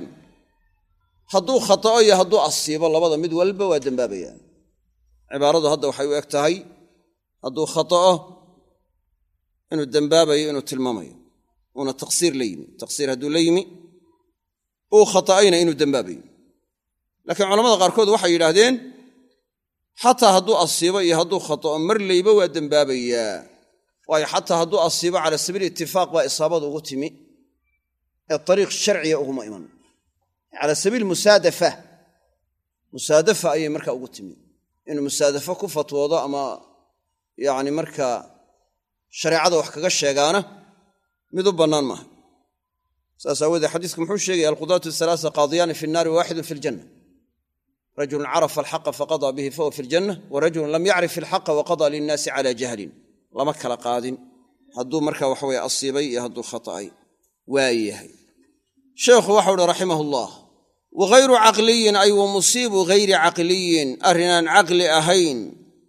hadduu khata'o iyo hadduu asiibo labada mid walba waa dembaabayaan cibaaradu hadda waxay u eg tahay hadduu khata'o inuu dembaabayo inuu tilmaamayo uuna taqsiir la yimi taqsiir hadduu la yimi uu khata'ayna inuu dembaabayo laakiin culamada qaarkood waxay yidhaahdeen xataa hadduu asiibo iyo hadduu khata'o mar layba waa dembaabayaa waayo xataa hadduu asiibo cala sabiil itifaaq baa isaabadu ugu timi ee ariiq sharciya uguma iman cala sabiil musaadafa musaadafa ayay markaa ugu timi inuu musaadafo ku fatwoodo ama yacni markaa shareecada wax kaga sheegaana mid u bannaan maaha saas aawoodee xadiisku muxuu sheegaya alqudaatu halaasa qaadiyaani fi nnaari waaxidun fi ljanna rajulun carafa alxaqa faqadaa bihi fahuwa fi ljanna wa rajulun lam yacrif ilxaqa waqadaa linnaasi cala jahlin lama kala qaadin hadduu markaa waxaweye asiibay iyo hadduu khata'ay waa yahay sheekhu waxau uhi raximah ullah wagayru caqliyin ay wa musiibu gayri caqliyin arrinaan caqli ahayn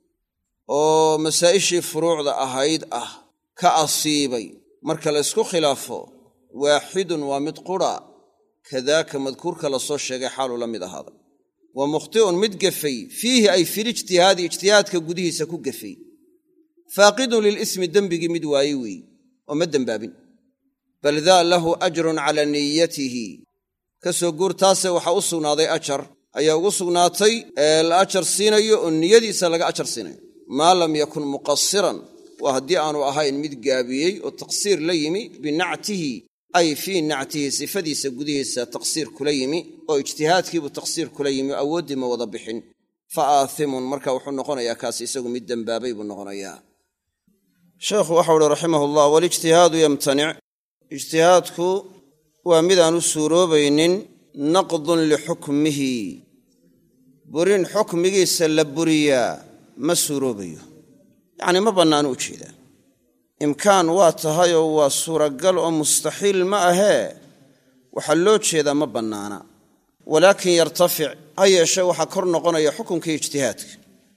oo masaa'ishii furuucda ahayd ah ka asiibay marka la ysku khilaafo waaxidun waa mid qura kadaaka madkuurka la soo sheegay xaaluu la mid ahaada wa mukhti'un mid gafay fiihi ay filijtihaadi ijtihaadka gudihiisa ku gafay faaqidun lilismi dembigii mid waaye weeye oo ma dembaabin bal daa lahu ajrun calaa niyatihi ka soo guurtaase waxaa u sugnaaday ajar ayaa ugu sugnaatay ee la ajar siinayo oo niyadiisa laga ajar siinayo maa lam yakun muqasiran waa haddii aanu ahayn mid gaabiyey oo taqsiir la yimi binactihi ay fii nactihi sifadiisa gudihiisa taqsiir kula yimi oo ijtihaadkiibuu taqsiir kula yimi oo awooddii ma wada bixin fa aathimun marka wuxuu noqonayaa kaasi isagu mid dembaabay buu noqonayaa. sheekhu waxau uhi raximahullah walijtihaadu yamtanic ijtihaadku waa midaan u suuroobaynin naqdun lixukmihi burin xukmigiisa la buriyaa ma suuroobayo yacnii ma bannaanu u jeedaa imkaan waa tahayoo waa suuragal oo mustaxiil ma ahee waxaa loo jeedaa ma bannaana walaakin yartafic ha yeeshe waxaa kor noqonaya xukunkii ijtihaadka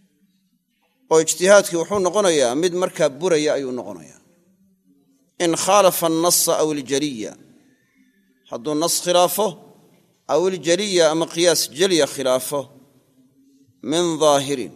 oo ijtihaadkii wuxuu noqonayaa mid markaa buraya ayuu noqonayaa in khaalafa annasa aw iljaliya hadduu nas khilaafo aw iljaliya ama qiyaas jeliya khilaafo min daahirin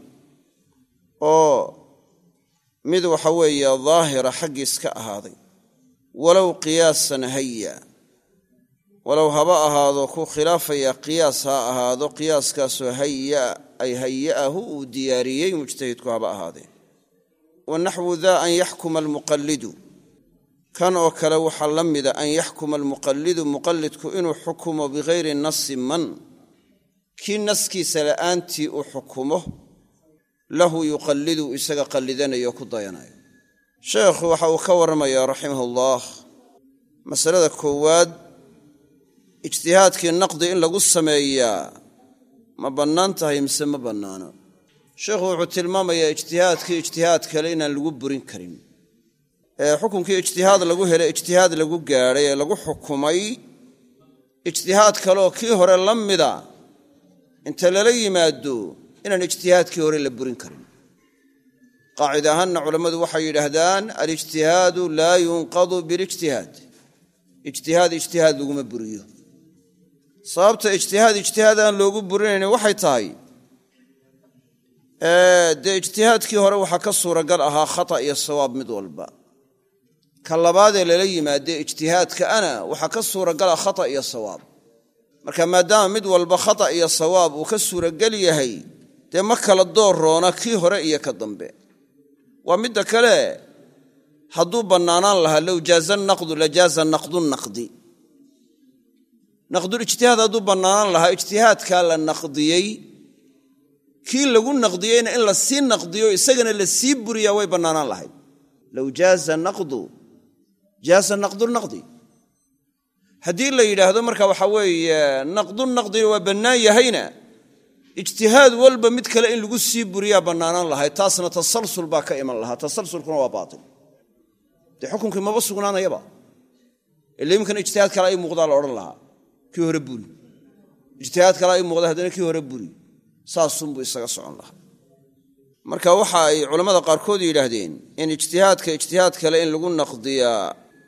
oo mid waxa weeye daahira xaggiis ka ahaaday walow qiyaasan haya walow haba ahaado ku khilaafaya qiyaas ha ahaado qiyaaskaasoo haya ay haya'ahu uu diyaariyey mujtahidku haba ahaadee wa naxwu daa an yaxkuma almuqallidu kan oo kale waxaa la mida an yaxkuma almuqallidu muqallidku inuu xukumo bigayri nasi man kii naskiisa la'aantii uu xukumo lahu yuqallidu isaga qallidanayo ku dayanayo. sheekhu waxa uu ka warramayaa raximahullah masalada koowaad ijtihaadkii naqdi in lagu sameeyaa ma bannaan tahay mise ma bannaano. sheekhu wuxuu tilmaamayaa ijtihaadkii ijtihaad kale inaan lagu burin karin ee xukunkii ijtihaad lagu helay ijtihaad lagu gaadhay ee lagu xukumay ijtihaad kaleoo kii hore la mida inta lala yimaado inaan ijtihaadkii hore la burin karin. qaacida ahaanna culammadu waxay yidhaahdaan alijtihaadu laa yunqadu bilijtihaad ijtihaad ijtihaad laguma buriyo. sababta ijtihaad ijtihaad aan loogu burinaynin waxay tahay dee ijtihaadkii hore waxaa ka suuragal ahaa khata iyo sawaab mid walba ka labaadee lala yimaadee ijtihaadka ana waxaa ka suuragal ah khata iyo sawaab marka maadaama mid walba khata iyo sawaab uu ka suuragal yahay dee ma kala door roona kii hore iyo ka dambe. waa midda kale hadduu bannaanaan lahaa low jaaza naqdu lajaaza naqdunaqdi naqdulijtihaad hadduu bannaanaan lahaa ijtihaadkaa la naqdiyey kii lagu naqdiyeyna in la sii naqdiyo isagana la sii buriyaa way bannaanaan lahayd. low jaaza naqdu jaaza naqdunaqdi haddii la yidhaahdo marka waxaa weeye naqdunaqdina waa bannaan yahayna ijtihaad walba mid kale in lagu sii buriyaa bannaanaan lahayd taasna tasalsul baa ka iman lahaa tasalsulkuna waa baatil dee xukunkii maba sugnaanayaba ila imkana ijtihaad kale ay muuqdaa la odhan lahaa kii hore buri ijtihaad kale ay muuqda haddana kii hore buri saasunbuu isaga socon lahaa. marka waxa ay culammada qaarkood yidhaahdeen in ijtihaadka ijtihaad kale in lagu naqdiyaa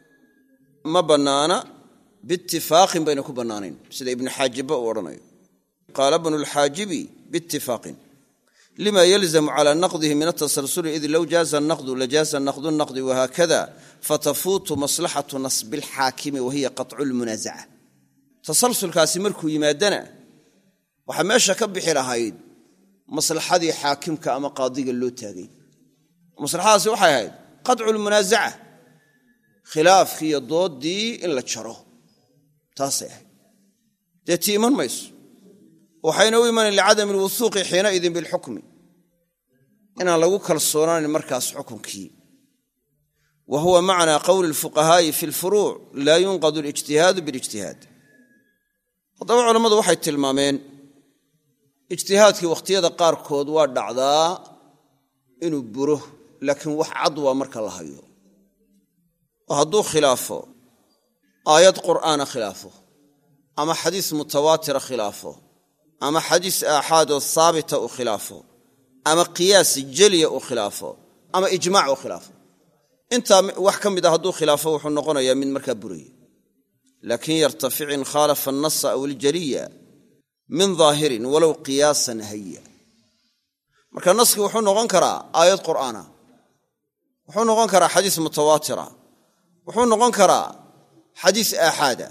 ma bannaana biitifaaqin bayna ku bannaanayn sida ibnu xaajibba uu odhanayo qaala bnu lxaajibi biitifaaqin lima yalzamu calaa naqdihi min atasalsuli id low jaaza naqdu lajaaza naqdu naqdi wahaakada fatafuutu maslaxatu nasbi alxaakimi wahiya qaطcu lmunaasaca. tasalsulkaasi markuu yimaadana waxaa meesha ka bixi lahayd maslaxadii xaakimka ama qaadiga loo taagay. maslaxadaasi waxay ahayd qaطcu lmunaasaca khilaafkii iyo dooddii in la jaro taasay ahayd dee ti iman mayso waxayna u imanan licadami alwuhuuqi xiinaidin bilxukmi inaan lagu kalsoonaanin markaas xukunkii wa huwa macnaa qowli lfuqahaa'i fi lfuruuc laa yunqadu alijtihaadu bilijtihaad. haddaba culammadu waxay tilmaameen ijtihaadkii wakhtiyada qaarkood waa dhacdaa inuu buro laakiin wax cad waa marka la hayo oo hadduu khilaafo aayad qur'aana khilaafo ama xadiis mutawaatira khilaafo ama xadiis aaxaadoo haabita u khilaafo ama qiyaas jeliya u khilaafo ama ijmaac u khilaafo intaa wax ka mid a hadduu khilaafo wuxuu noqonayaa mid markaa buraya. laakiin yartafic in khaalafa annasa aw iljaliya min daahirin walow qiyaasan haya. marka naskii wuxuu noqon karaa aayad qur'aana wuxuu noqon karaa xadiis mutawaatira wuxuu noqon karaa xadiis aaxaada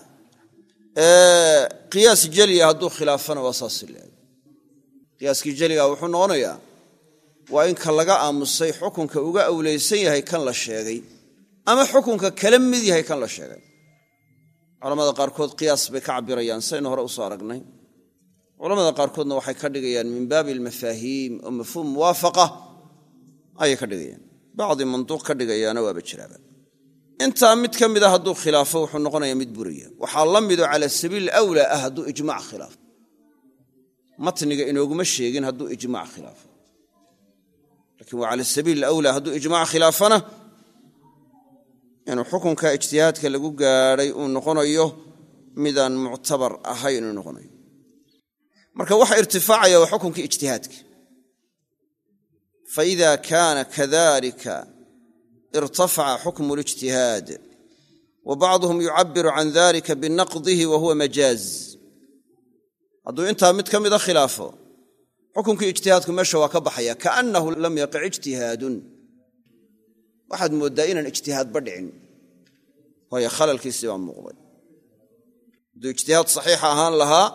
qiyaas jeliya hadduu khilaafana waa saas leeyahay qiyaaskii jeliga wuxuu noqonayaa waa in ka laga aamusay xukunka uga awlaysan yahay kan la sheegay ama xukunka kala mid yahay kan la sheegay culamada qaarkood qiyaas bay ka cabirayaan saynu hore u soo aragnay culamada qaarkoodna waxay ka dhigayaan min baabi almafaahiim oo mafhuum muwaafaqa ayay ka dhigayaan bacdi manduuq ka dhigayaana waaba jiraaba intaa mid ka mid a hadduu khilaafo wuxuu noqonayaa mid buraya waxaa la mido cala sabiil awlaa ah hadduu ijmac khilaafo matniga inooguma sheegin hadduu ijmac khilaafo laakiin waa cala sabiil awlaa hadduu ijmac khilaafana inuu xukunka ijtihaadka lagu gaadhay uu noqonayo midaan muctabar ahayn inuu noqonayo marka waxa irtifaacaya waa xukunkii ijtihaadka faida kaana kadalika irtafaca xukmu اlijtihaad wa bacduhum yucabiru can dalika binaqdihi wa huwa majaaz hadduu intaa mid ka mida khilaafo xukunkii ijtihaadku meesha waa ka baxaya kaannahu lam yaqic ijtihaadun waxaad mooddaa inaan ijtihaadba dhicin waayo khalalkiisii baa muuqday hadduu ijtihaad saxiixa ahaan lahaa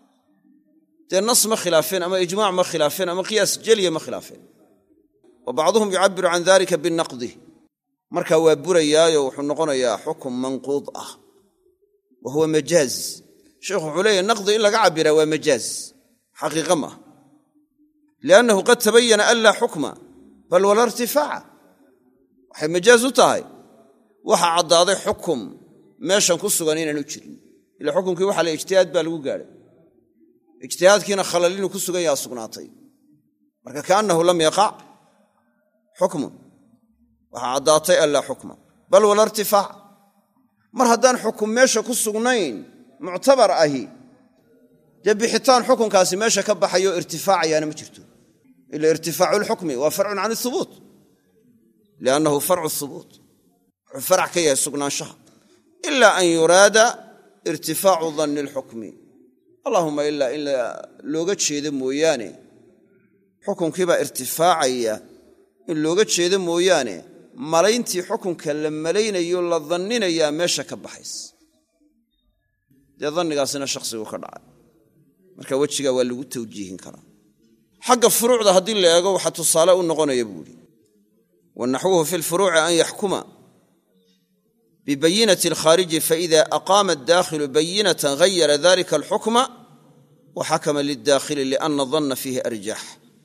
dee nas ma khilaafeen ama ijmaac ma khilaafeen ama qiyaas jeliya ma khilaafeen wa bacduhum yucabiru can dalika binaqdih markaa waa burayaayo wuxuu noqonayaa xukum manquud ah wa huwa majaaz sheekhu wuxuu leeyahy naqdi in laga cabiraa waa majaaz xaqiiqa maaha liannahu qad tabayana an laa xukma bal wala irtifaaca waxay majaaz u tahay waxa caddaaday xukum meeshan ku sugan inaanu jirin ila xukumkii waxa la ijtihaad baa lagu gaadhay ijtihaadkiina khalal inuu ku sugan yaha sugnaatay marka kaannahu lam yaqac xukmun waxaa caddaatay an laa xukma bal wala irtifaac mar haddaan xukum meesha ku sugnayn muctabar ahi dee bixitaan xukunkaasi meesha ka baxayo irtifaacayaana ma jirto ila irtifaacu lxukmi waa farcun can ihubuut liannahu farcu hubuut wuxuu farac ka yahay sugnaanshaha ila an yuraada irtifaacu danni lxukmi allahuma ilaa in looga jeedo mooyaane xukunkiibaa irtifaacaya in looga jeedo mooyaane malayntii xukunka la malaynayo la danninayaa meesha ka baxays dee dannigaasina shakhsigu ka dhacay marka wejigaa waa lagu tawjiihin karaa xagga furuucda haddii la eego waxaa tusaale u noqonaya buuhi wanaxwuhu fi lfuruuci an yaxkuma bibayinati alkhaariji faida aqaama addaakhilu bayinatan hayara dalika alxukma wa xakama lildaakhili lianna danna fiihi arjax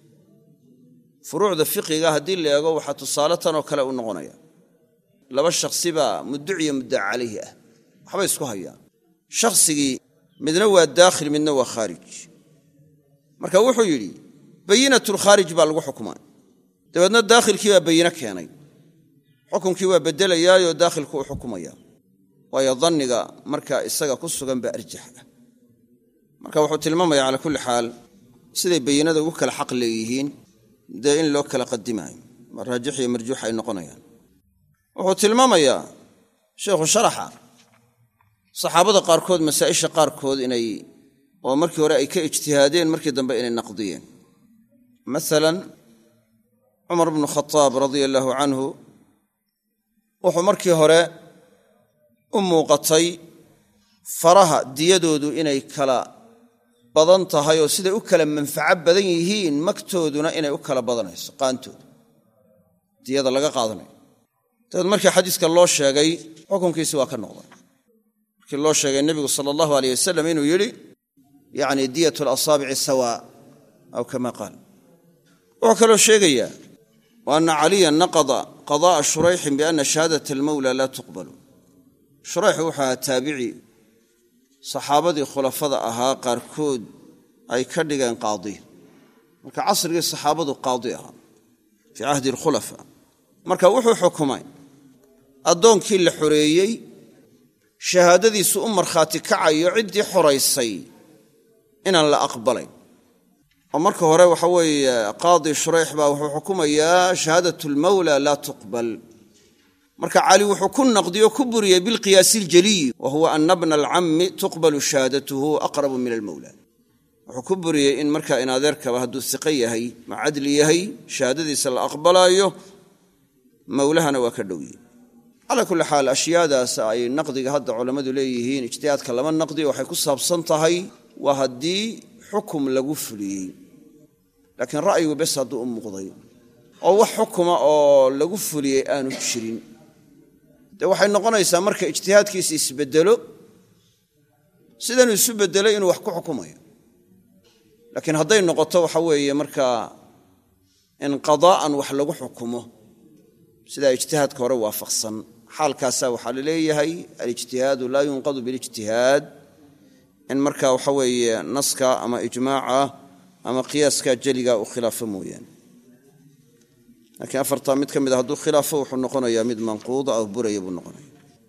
furuucda fiqiga haddii la eego waxaa tusaale tanoo kale u noqonaya laba shakhsi baa mudduciya muddaca calayhi ah waxbay isku hayaan shakhsigii midna waa daakhil midna waa khaarij marka wuxuu yidhi bayinatulkhaarij baa lagu xukumay dabeedna daakhilkii baa bayino keenay xukunkii waa beddelayaayoo daakhilku u xukumaya waayo danniga markaa isaga ku sugan baa arjax ah marka wuxuu tilmaamaya calaa kulli xaal siday bayinada ugu kala xaq leeyihiin dee in loo kala qadimaayo raajix iyo marjuux ay noqonayaan wuxuu tilmaamayaa sheekhu sharaxa saxaabada qaarkood masaa'isha qaarkood inay oo markii hore ay ka ijtihaadeen markii dambe inay naqdiyeen masalan cumar bnu khataab radia allaahu canhu wuxuu markii hore u muuqatay faraha diyadoodu inay kala badan tahay oo siday u kala manfaco badan yihiin magtooduna inay u kala badanayso qaantooda diyada laga qaadanayo dabeed markii xadiiska loo sheegay xukunkiisi waa ka noqday markii loo sheegay nebigu sala allahu aleyh wasalam inuu yidhi yacni diyatu alasaabici sawaa aw kama qaal wuxuu kaloo sheegayaa wa anna caliyan naqada qadaa'a shurayxin bianna shahaadata almawla laa tuqbalu shurayx wuxuu ahaa taabici saxaabadii khulafada ahaa qaarkood ay ka dhigeen qaadi marka casrigii saxaabadu qaadi ahaa fii cahdi alkhulafa marka wuxuu xukumay addoonkii la xoreeyey shahaadadiisu u markhaati kacayo ciddii xoraysay inaan la aqbalayn oo marka hore waxa weeye qaadi shurayx baa wuxuu xukumayaa shahaadatu lmawla laa tuqbal marka cali wuxuu ku naqdiyo ku buriyey bilqiyaasi iljaliyi wa huwa anna bna alcammi tuqbalu shahaadatuhu aqrabu min almawla wuxuu ku buriyey in markaa in adeerkaba hadduu siqo yahay ma cadli yahay shahaadadiisa la aqbalaayo mawlahana waa ka dhowye calaa kulli xaal ashyaadaas ay naqdiga hadda culammadu leeyihiin ijtihaadka lama naqdiyo waxay ku saabsan tahay waa haddii xukum lagu fuliyey laakiin ra'yigu bes hadduu u muuqday oo wax xukuma oo lagu fuliyey aanu jirin dee waxay noqonaysaa marka ijtihaadkiisa isbedelo sidanuu isu bedelay inuu wax ku xukumayo laakiin hadday noqoto waxa weeye markaa in qadaa'an wax lagu xukumo sidaa ijtihaadka hore waafaqsan xaalkaasaa waxaa la leeyahay alijtihaadu laa yunqadu bilijtihaad in markaa waxa weeye naska ama ijmaaca ama qiyaaska jeliga uu khilaafo mooyaane laakiin afartaa mid ka mid a hadduu khilaafo wuxuu noqonayaa mid manquuda oo buraya buu noqonaya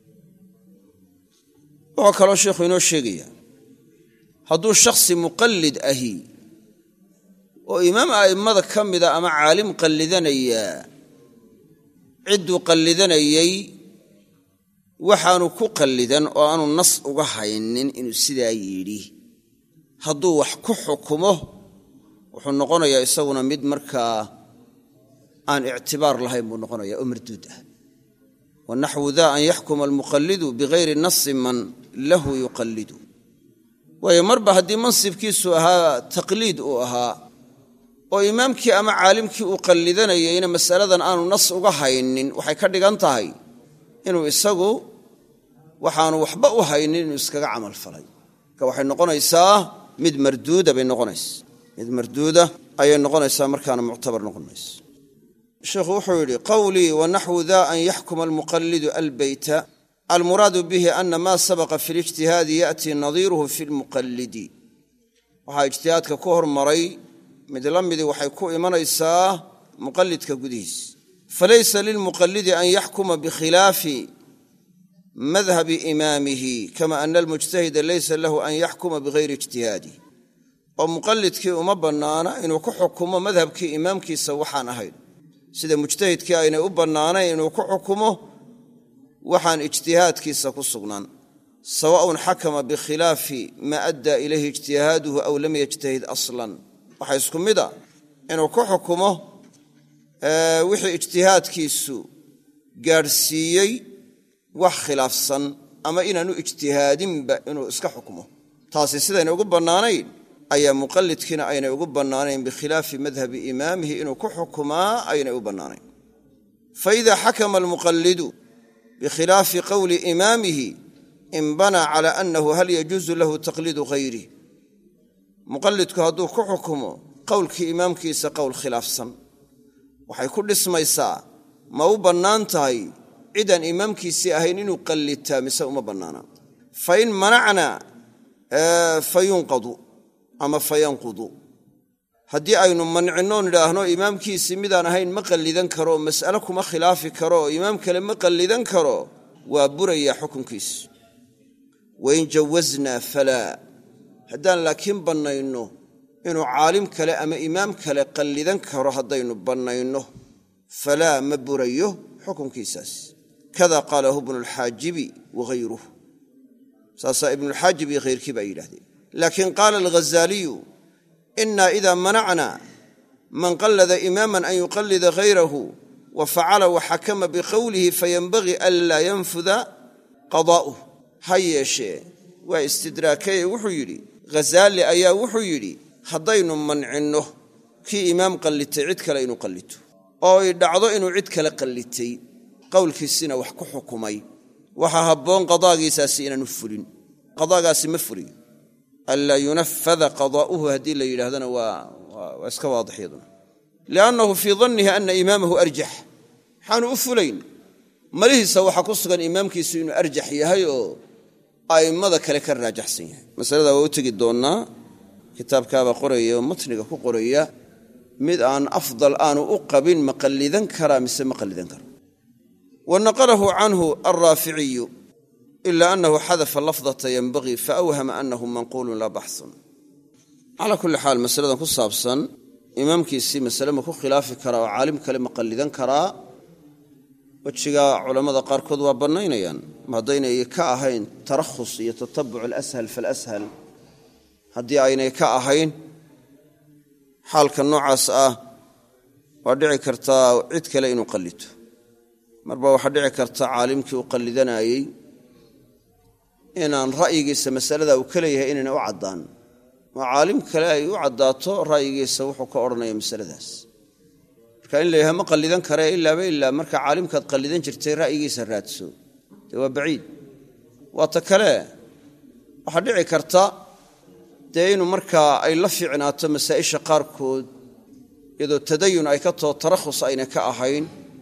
wuxuu kaloo sheikhu inoo sheegaya hadduu shakhsi muqallid ahi oo imaam a'immada ka mida ama caalim qallidanaya cidduu qallidanayey waxaanu ku qallidan oo aanu nas uga haynin inuu sidaa yidhi hadduu wax ku xukumo wuxuu noqonayaa isaguna mid markaa aan ictibaar lahayn buu noqonayaa oo marduud ah wanaxwu daa an yaxkuma almuqallidu bigayri nasi man lahu yuqallidu waayo marba haddii mansibkiisu ahaa taqliid uu ahaa oo imaamkii ama caalimkii uu qallidanayeyna masaladan aanu nas uga haynin waxay ka dhigan tahay inuu isagu waxaanu waxba u haynin inuu iskaga camal falay marka waxay noqonaysaa mid marduuda bay noqonaysa mid marduuda ayay noqonaysaa markaana muctabar noqonaysa sheekhu wuxuu yidhi qawlii wanaxwu daa an yaxkuma almuqallidu albayta almuraadu bihi ana maa sabaqa fi lijtihaadi ya'tii nadiiruhu fi lmuqallidi waxaa ijtihaadka ku hormaray mid la midii waxay ku imanaysaa muqallidka gudihiis falaysa lilmuqallidi an yaxkuma bikhilaafi madhabi imaamihi kama ana almujtahida laysa lahu an yaxkuma bigayri ijtihaadih oo muqallidkii uma bannaana inuu ku xukumo madhabkii imaamkiisa waxaan ahayn sida mujtahidkii aynay u bannaanayn inuu ku xukumo waxaan ijtihaadkiisa ku sugnaan sawaaءun xakama bikhilaafi maa addaa ilayhi ijtihaaduhu aw lam yajtahid aslan waxaa isku mid a inuu ku xukumo wixii ijtihaadkiisu gaadhsiiyey wax khilaafsan ama inaanu ijtihaadinba inuu iska xukumo taasi sidayna ugu bannaanayn ayaa muqallidkiina aynay ugu bannaanayn bikhilaafi madhabi imaamihi inuu ku xukumaa aynay u bannaanayn faida xakama almuqallidu bikhilaafi qowli imaamihi inbanaa cala annahu hal yajuusu lahu taqliidu hayrih muqallidku hadduu ku xukumo qowlkii imaamkiisa qowl khilaafsan waxay ku dhismaysaa ma u bannaan tahay cidaan imaamkiisii ahayn inuu qallitaa mise uma bannaana fain manacna fayunqadu ama fayanqudu haddii aynu mancinoo nidhaahno imaamkiisii midaan ahayn ma qallidan karo mas'ale kuma khilaafi karo imaam kale ma qallidan karo waa burayaa xukunkiisa wain jawaznaa falaa haddaan laakiin bannayno inuu caalim kale ama imaam kale qallidan karo haddaynu bannayno falaa ma burayo xukunkiisaas kada qaalahu ibnulxaajibi wahayruh saasaa ibnulxaajib iyo hayrkii baa yidhahdeen laakiin qaala alghazaaliyu inaa idaa manacna man qallada imaaman an yuqallida hayrahu wa facala waxakama biqowlihi fayanbagii an laa yanfuda qadaa'uh ha yeeshee waa istidraakay wuxuu yidhi ghazaali ayaa wuxuu yidhi haddaynu mancinno kii imaam qallitay cid kale inuu qallito oo ay dhacdo inuu cid kale qallitay qowlkiisina wax ku xukumay waxaa habboon qadaagiisaasi inaanu fulin qadaagaasi ma furiyo anlaa yunafada qadaa'uhu haddii la yidhaahdana waa iska waadix yaduna liannahu fii dannihi ana imaamahu arjax maxaanu u fulayn malihiisa waxaa ku sugan imaamkiisu inuu arjax yahay oo a'immada kale ka raajaxsan yahay masaladaa waa u tegi doonnaa kitaabkaabaa qoraya oo matniga ku qoraya mid aan afdal aanu u qabin ma qallidan karaa mise ma qallidan karo wa naqalahu canhu alraaficiyu ilaa annahu xadafa lafdata yanbagii faawhama annahu manquulun laa baxsun calaa kulli xaal masaladan ku saabsan imaamkiisii masale ma ku khilaafi karaa oo caalim kale ma qallidan karaa wejigaa culammada qaarkood waa bannaynayaan ma haddaynay ka ahayn tarakhus iyo tatabuc alashal falashal haddii aynay ka ahayn xaalka noocaas ah waa dhici kartaa cid kale inuu qallito marba waxaa dhici karta caalimkii u qallidanaayey inaan ra'yigiisa masalada uu ka leeyahay inayna u caddaan oo caalim kale ay u caddaato ra'yigiisa wuxuu ka odhanaya masaladaas marka in la yahay ma qallidan kare ilaaba ilaa marka caalimkaad qallidan jirtay ra'yigiisa raadso dee waa baciid waa ta kale waxaa dhici karta dee inuu markaa ay la fiicnaato masaa'isha qaarkood iyadoo tadayun ay ka too tarakhus ayna ka ahayn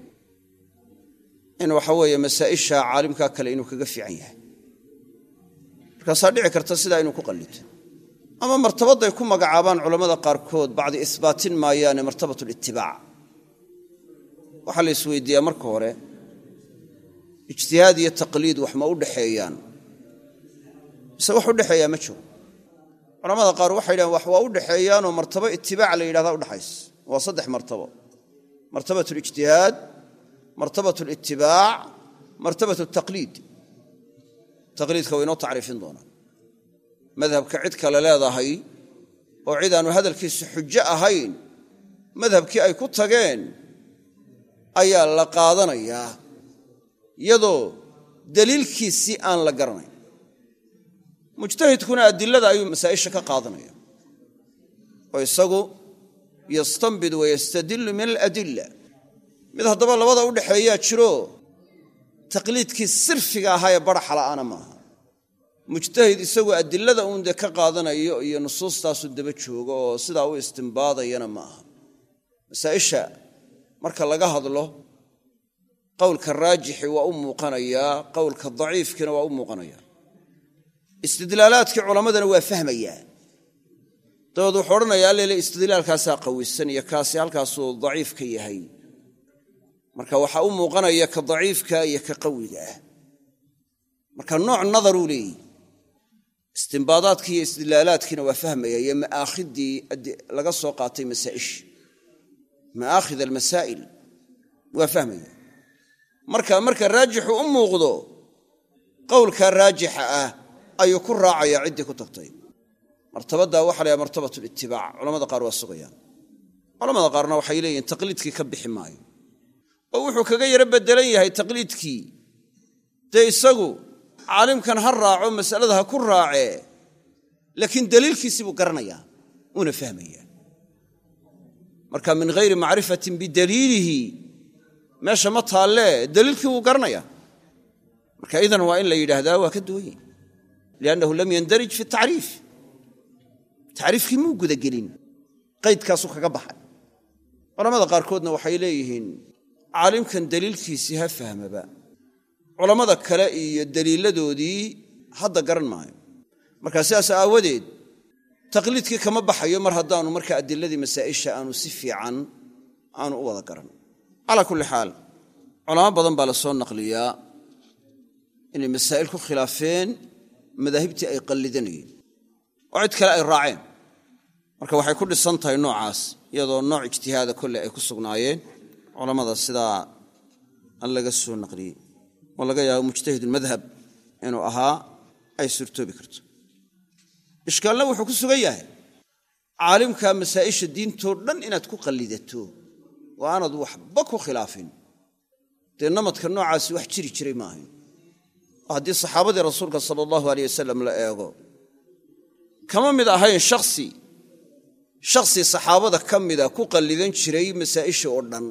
in waxa weeye masaa'isha caalimkaa kale inuu kaga fiican yahay markaasaa dhici karta sidaa inuu ku qallito ama martabadday ku magacaabaan culammada qaarkood bacdi isbaatin maayaane martabatulitibaac waxaa la isweydiiyaa marka hore ijtihaad iyo taqliid wax ma u dhexeeyaan mise wax u dhexeeyaa ma jiro culamada qaar waxay yidhahaan wax waa u dhexeeyaanoo martabo itibaac la yidhahdaa udhexaysa waa saddex martabo martabatulijtihaad martabatulitibaac martabatutaqliid taqliidka waa inoo tacriifin doonaa madhabka cid kale leedahay oo cid aanu hadalkiisu xujo ahayn madhabkii ay ku tageen ayaa la qaadanayaa iyadoo daliilkiisii aan la garanayn mujtahidkuna adilada ayuu masaa'isha ka qaadanaya oo isagu yastanbid wayastadillu min aladilla mid haddaba labada u dhexeeyaa jiro taqliidkii sirfiga ahaa ee baraxa la'aana maaha mujtahid isagu adilada uun dee ka qaadanayo iyo nusuustaasu daba joogo oo sidaa u istimbaadayana ma aha masaa'isha marka laga hadlo qowlka raajixi waa u muuqanayaa qowlka daciifkiina waa u muuqanayaa istidlaalaadkii culammadana waa fahmayaa dabeed wuxuu odhanayaa allele istidlaalkaasaa qawisan iyo kaasi halkaasuu daciif ka yahay marka waxaa u muuqanaya ka daciifka iyo ka qawiga ah marka nooc nadaruu leeyihi istimbaadaadkii iyo istidlaalaadkiina waa fahmaya iyo ma'aakhidii laga soo qaatay masaa'ish ma'aakhid almasaa'il waa fahmaya marka marka raajixu u muuqdo qowlka raajixa ah ayuu ku raacayaa ciddii ku tagtay martabaddaa waxa la yahay martabatulitibaac culamada qaar waa sugayaan culamada qaarna waxay leeyihiin taqliidkii ka bixi maayo oo wuxuu kaga yaro beddelan yahay taqliidkii dee isagu caalimkan ha raaco masalada ha ku raacee laakiin daliilkiisii buu garanayaa uuna fahmayaa marka min hayri macrifatin bidaliilihi meesha ma taallee daliilkii wuu garanayaa marka idan waa in la yidhaahdaa waa ka duwan yahi liannahu lam yandarij fi tacriif tacriifkii muu gudagelin qaydkaasuu kaga baxay culamada qaarkoodna waxay leeyihiin caalimkan daliilkiisii ha fahmaba culammada kale iyo daliilladoodii hadda garan maayo markaa sidaas aawadeed taqliidkii kama baxayo mar haddaanu markaa adiladii masaa'isha aanu si fiican aanu u wada garan calaa kulli xaal culamo badan baa la soo naqliyaa inay masaa'il ku khilaafeen madaahibtii ay qallidanayeen oo cid kale ay raaceen marka waxay ku dhisan tahay noocaas iyadoo nooc ijtihaada kolle ay ku sugnaayeen culammada sidaa an laga soo naqliyey oo laga yaabo mujtahidulmadhab inuu ahaa ay suurtoobi karto ishkaalna wuxuu ku sugan yahay caalimka masaa'isha diintoo dhan inaad ku qallidato oo aanad waxba ku khilaafin dee namadka noocaasi wax jiri jiray ma ahayn oo haddii saxaabadii rasuulka sala allahu aleyh wasalam la eego kama mid ahayn shakhsi shakhsi saxaabada ka mida ku qallidan jiray masaa'isha oo dhan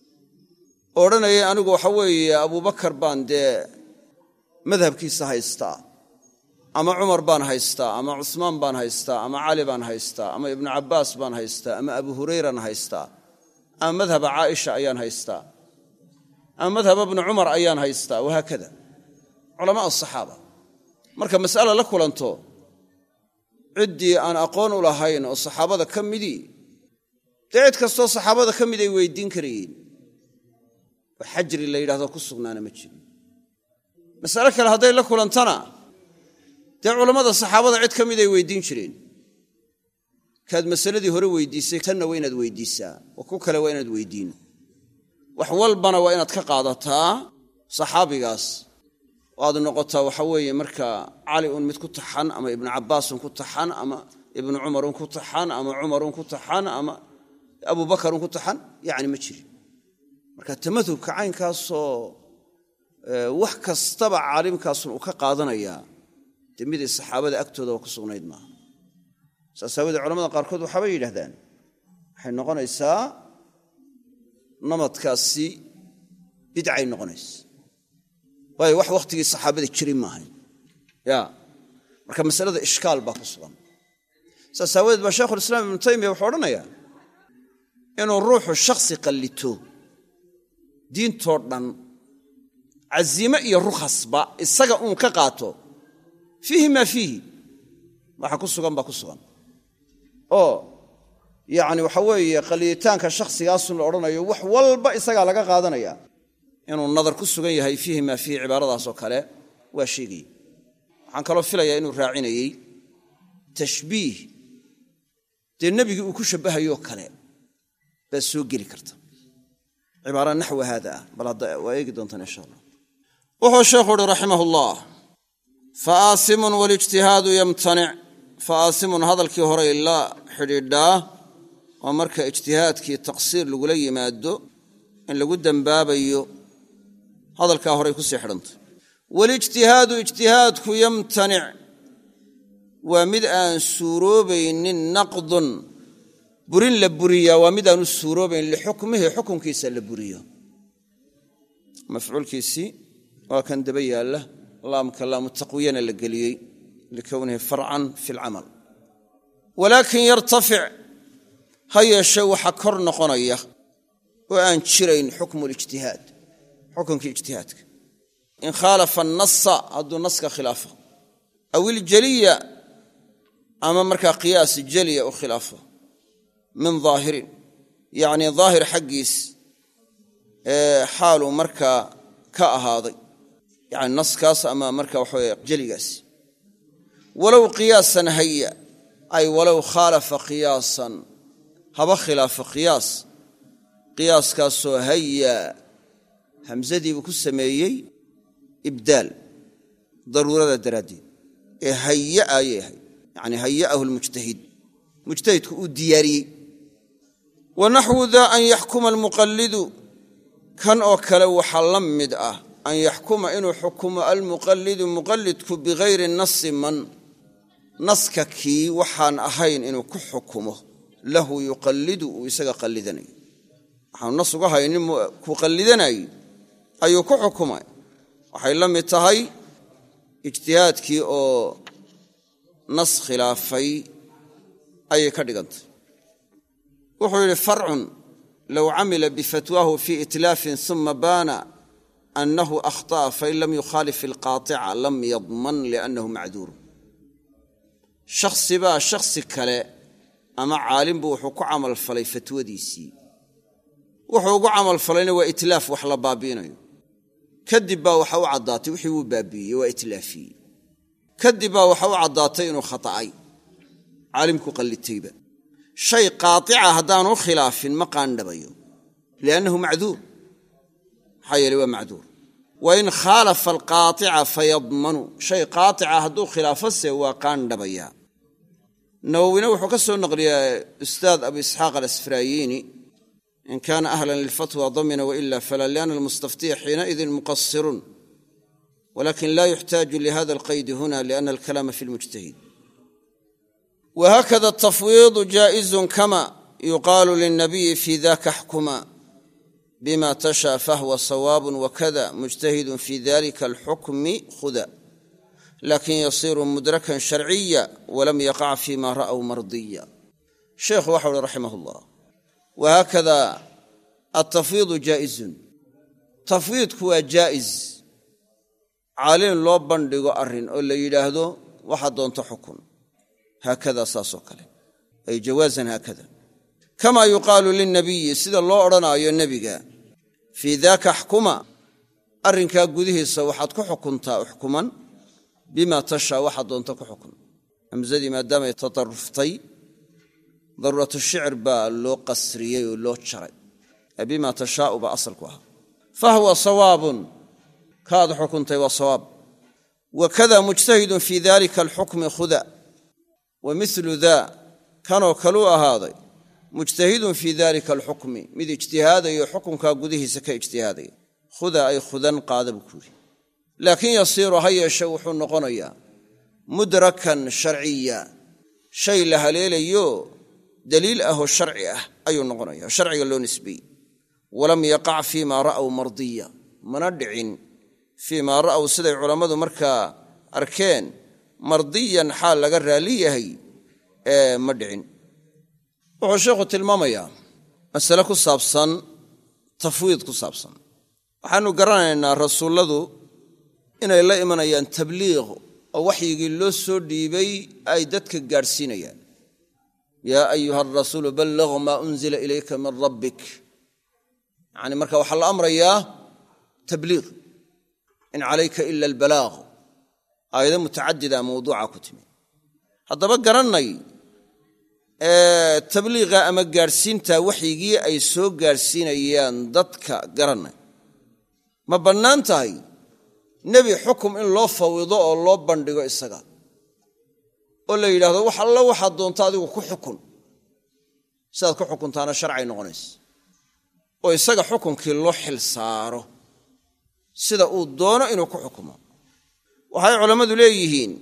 oo odhanayay anigu waxa weeye abubakar baan dee madhabkiisa haystaa ama cumar baan haystaa ama cusmaan baan haystaa ama cali baan haystaa ama ibnu cabbaas baan haystaa ama abu hurayraan haystaa ama madhaba caaisha ayaan haystaa ama madhaba ibnu cumar ayaan haystaa wahaakada culamaa asaxaaba marka mas'ala la kulanto ciddii aan aqoon u lahayn oo saxaabada ka midii dee cid kastoo saxaabada ka mid ay weyddiin karayeen oo xajri la yidhahdo ku sugnaana ma jiro mas'ale kale hadday la kulantana dee culammada saxaabada cid ka mid ay weyddiin jireen kaad masaladii hore weyddiisay tanna waa inaad weyddiisaa oo ku kale waa inaad weyddiin wax walbana waa inaad ka qaadataa saxaabigaas oo aad noqotaa waxa weeye marka cali un mid ku taxan ama ibnu cabbaasun ku taxan ama ibnu cumarun ku taxan ama cumarun ku taxan ama abubakarun ku taxan yacni ma jirin marka tamadhubka caynkaasoo wax kastaba caalimkaasun uu ka qaadanayaa dee miday saxaabada agtooda waa ku sugnayd maaha saas aawadee culamada qaarkood waxaabay yidhahdaan waxay noqonaysaa namadkaasi bidcay noqonaysa waayo wax wakhtigii saxaabada jirin maahay ya marka masalada ishkaal baa ku sugan saas aawadeed baa shaykhulislaam ibnu taymiya wuxuu odhanayaa inuu ruuxu shakhsi qallito diintoo dhan caziime iyo rukhasba isaga uun ka qaato fiihi maa fiihi waxa ku sugan baa ku sugan oo yacni waxa weeye qallitaanka shakhsigaasun la odhanayo wax walba isagaa laga qaadanaya inuu nadar ku sugan yahay fiihi maa fiihi cibaaradaasoo kale waa sheegayey waxaan kaloo filayaa inuu raacinayey tashbiih dee nebigii uu ku shabbahayoo kale baa soo geli karta cibaara naxwa haada ah bal hadda waa eegi doontaan insha allah wuxuu sheekhu uhi raximah ullah fa aasimun walijtihaadu yamtanic fa aasimun hadalkii horay la xidhiidhaa oo marka ijtihaadkii taqsiir lagula yimaado in lagu dembaabayo hadalkaa horay ku sii xidhantay walijtihaadu ijtihaadku yamtanic waa mid aan suuroobaynin naqdun burin la buriyaa waa mid aanu suuroobayn lixukmihi xukunkiisa la buriyo mafcuulkiisii waa kan daba yaalla laamka laamu taqwiyana la geliyey likownihi farcan fi alcamal walaakin yartafic ha yeeshe waxa kor noqonaya oo aan jirayn xukmu lijtihaad xukunkii ijtihaadka in khaalafa annasa hadduu naska khilaafo aw iljaliya ama markaa qiyaas jaliya u khilaafo min daahirin yacnii daahir xaggiis ee xaaluu markaa ka ahaaday yacni naskaas ama markaa waxaweye jeligaasi walow qiyaasan haya ay walow khaalafa qiyaasan haba khilaafo qiyaas qiyaaskaasoo haya hamsadiibuu ku sameeyey ibdaal daruurada daraaddeed ee haya ayay ahayd yacni haya'ahu almujtahid mujtahidku uu diyaariyey wa naxwu daa an yaxkuma almuqallidu kan oo kale waxaa la mid ah an yaxkuma inuu xukumo almuqallidu muqallidku bigayri nasi man naska kii waxaan ahayn inuu ku xukumo lahu yuqallidu uu isaga qallidanayo waxaanu nas uga haynin ku qallidanayo ayuu ku xukumay waxay la mid tahay ijtihaadkii oo nas khilaafay ayay ka dhigantay wuxuu yidhi farcun low camila bifatwaahu fii itlaafin uma baana annahu akhطa'a fain lam yukhaalif ilqaaطica lam yadman liannahu macduuru shakhsi baa shakhsi kale ama caalimbu wuxuu ku camalfalay fatwadiisii wuxuu ugu camalfalayna waa itlaaf wax la baabi'inayo kadib baa waxa u caddaatay wixii wuu baabi'iyey waa itlaafiyey kadib baa waxa u caddaatay inuu khata'ay caalimku qallitayba shay qaaطica haddaanu khilaafin ma qaandhabayo liannahu macduur maxaa yeeley waa macduur wa in khaalafa alqaaطica fayadmanu shay qaaطica hadduu khilaafose waa qaandhabayaa nawowina wuxuu ka soo naqliyaa ustaad abu isxaaq alasfraayiini in kaana ahlan lilfatwa damina waila fala lianna almustaftiya xiinaidin muqasirun walakin la yuxtaaju lihada alqaydi huna lianna alkalaama fi lmujtahid whakada atafwiidu jaa'izun kama yuqaalu lilnabiyi fi daka axkuma bima tashaa fahwa sawaabun wakada mujtahidun fi dalika alxukmi khuda lakin yasiiru mudrakan sharciya walam yaqac fima ra'w mardiya sheekhu waxa uhi raximah ullah wahaakada atafwiidu jaa'izun tafwiidku waa jaa'iz caalin loo bandhigo arrin oo la yidhaahdo waxaa doonto xukun haakada saasoo kale ay jawaazan haakada kamaa yuqaalu lilnabiyi sida loo odhanaayo nebiga fii daaka axkuma arrinkaa gudihiisa waxaad ku xukuntaa uxkuman bimaa tashaa waxaad doonto ku xukun hamsadii maadaamay tataruftay daruuratu shicir baa loo qasriyey oo loo jaray ee bimaa tashaa'u baa asalku ahaa fahuwa sawaabun kaad xukuntay waa sawaab wakada mujtahidun fii dalika alxukmi khuda wa milu daa kanoo kaluu ahaaday mujtahidun fii dalika alxukmi mid ijtihaadayo xukunkaa gudihiisa ka ijtihaadaya khuda ay khudan qaada buu ku yidhi laakiin yasiiru ha yeeshe wuxuu noqonayaa mudrakan sharciya shay la haleelayo daliil ahoo sharci ah ayuu noqonaya sharciga loo nisbeeyey walam yaqac fii maa ra'w mardiya mana dhicin fii maa ra'w siday culammadu markaa arkeen mardiyan xaal laga raalli yahay ee ma dhicin. wuxuu sheekhu tilmaamayaa masale ku saabsan tafwiid ku saabsan. waxaannu garanaynaa rasuulladu inay la imanayaan tabliiq oo waxyigii loo soo dhiibay ay dadka gaadhsiinayaan. yaa ayuha arasuulu balligh maa unzila ilayka min rabbik. yacni marka waxaa la amrayaa tabliiq, in calayka ila albalaaq. aayado mutacadida mawduuca ku timi. haddaba garannay tabliiqa ama gaadhsiinta waxyigii ay soo gaadhsiinayaan dadka garannay. ma bannaan tahay nebi xukum in loo fawido oo loo bandhigo isaga oo la yidhaahdo wax alla waxaad doonta adigu ku xukun, sidaad ku xukuntaana sharcay noqonaysa, oo isaga xukunkii loo xil saaro sida uu doono inuu ku xukumo. waxay culammadu leeyihiin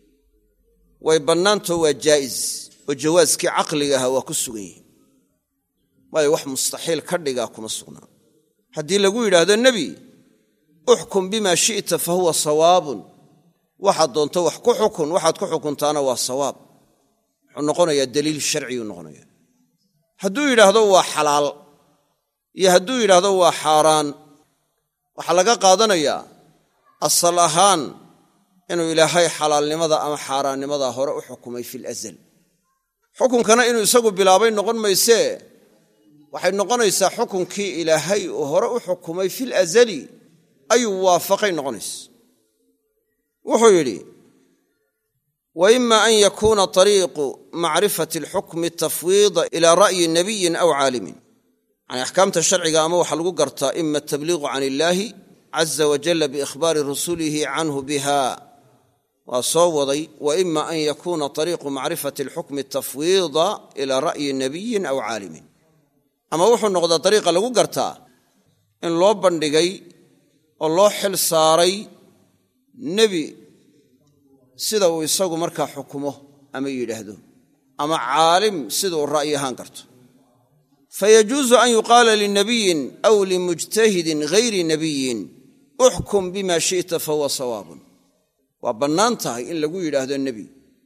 way bannaantoo waa jaa'is oo jawaaskii caqliga ahaa waa ku sugan yihiin, waayo wax mustaxiil ka dhigaa kuma sugnaa. haddii lagu yidhaahdo nebi uxkum bimaa shi'ta fa huwa sawaabun, waxaad doonto wax ku xukun, waxaad ku xukuntaana waa sawaab, wuxuu noqonayaa daliil sharciyuu noqonaya. hadduu yidhaahdo waa xalaal iyo hadduu yidhaahdo waa xaaraan, waxaa laga qaadanayaa asal ahaan inuu ilaahay xalaalnimada ama xaaraannimada hore u xukumay fil azal. xukunkana inuu isagu bilaabay noqon maysee waxay noqonaysaa xukunkii ilaahay uu hore u xukumay fil azali ayuu waafaqay noqonaysa. wuxuu yidhi wa ima an yakuuna طariiqu macrifati alxukmi tafwiida ilaa ra'yi nabiyin aw caalimin. yani axkaamta sharciga ama waxaa lagu gartaa ima atabliiqu can illaahi caza wajalla biikhbaari rusulihi canhu biha, waa soo waday. wa ima an yakuuna طariiqu macrifati alxukmi tafwiida ilaa ra'yi nabiyin aw caalimin. ama wuxuu noqdaa dariiqa lagu gartaa in loo bandhigay oo loo xil saaray nebi sida uu isagu markaa xukumo ama yidhaahdo, ama caalim sida uu ra'yi ahaan garto. fayajuusu an yuqaala linabiyin aw limujtahidin hayri nabiyin uxkum bima shi'ta fahuwa sawaabun. waa bannaan tahay in lagu yidhaahdo nebi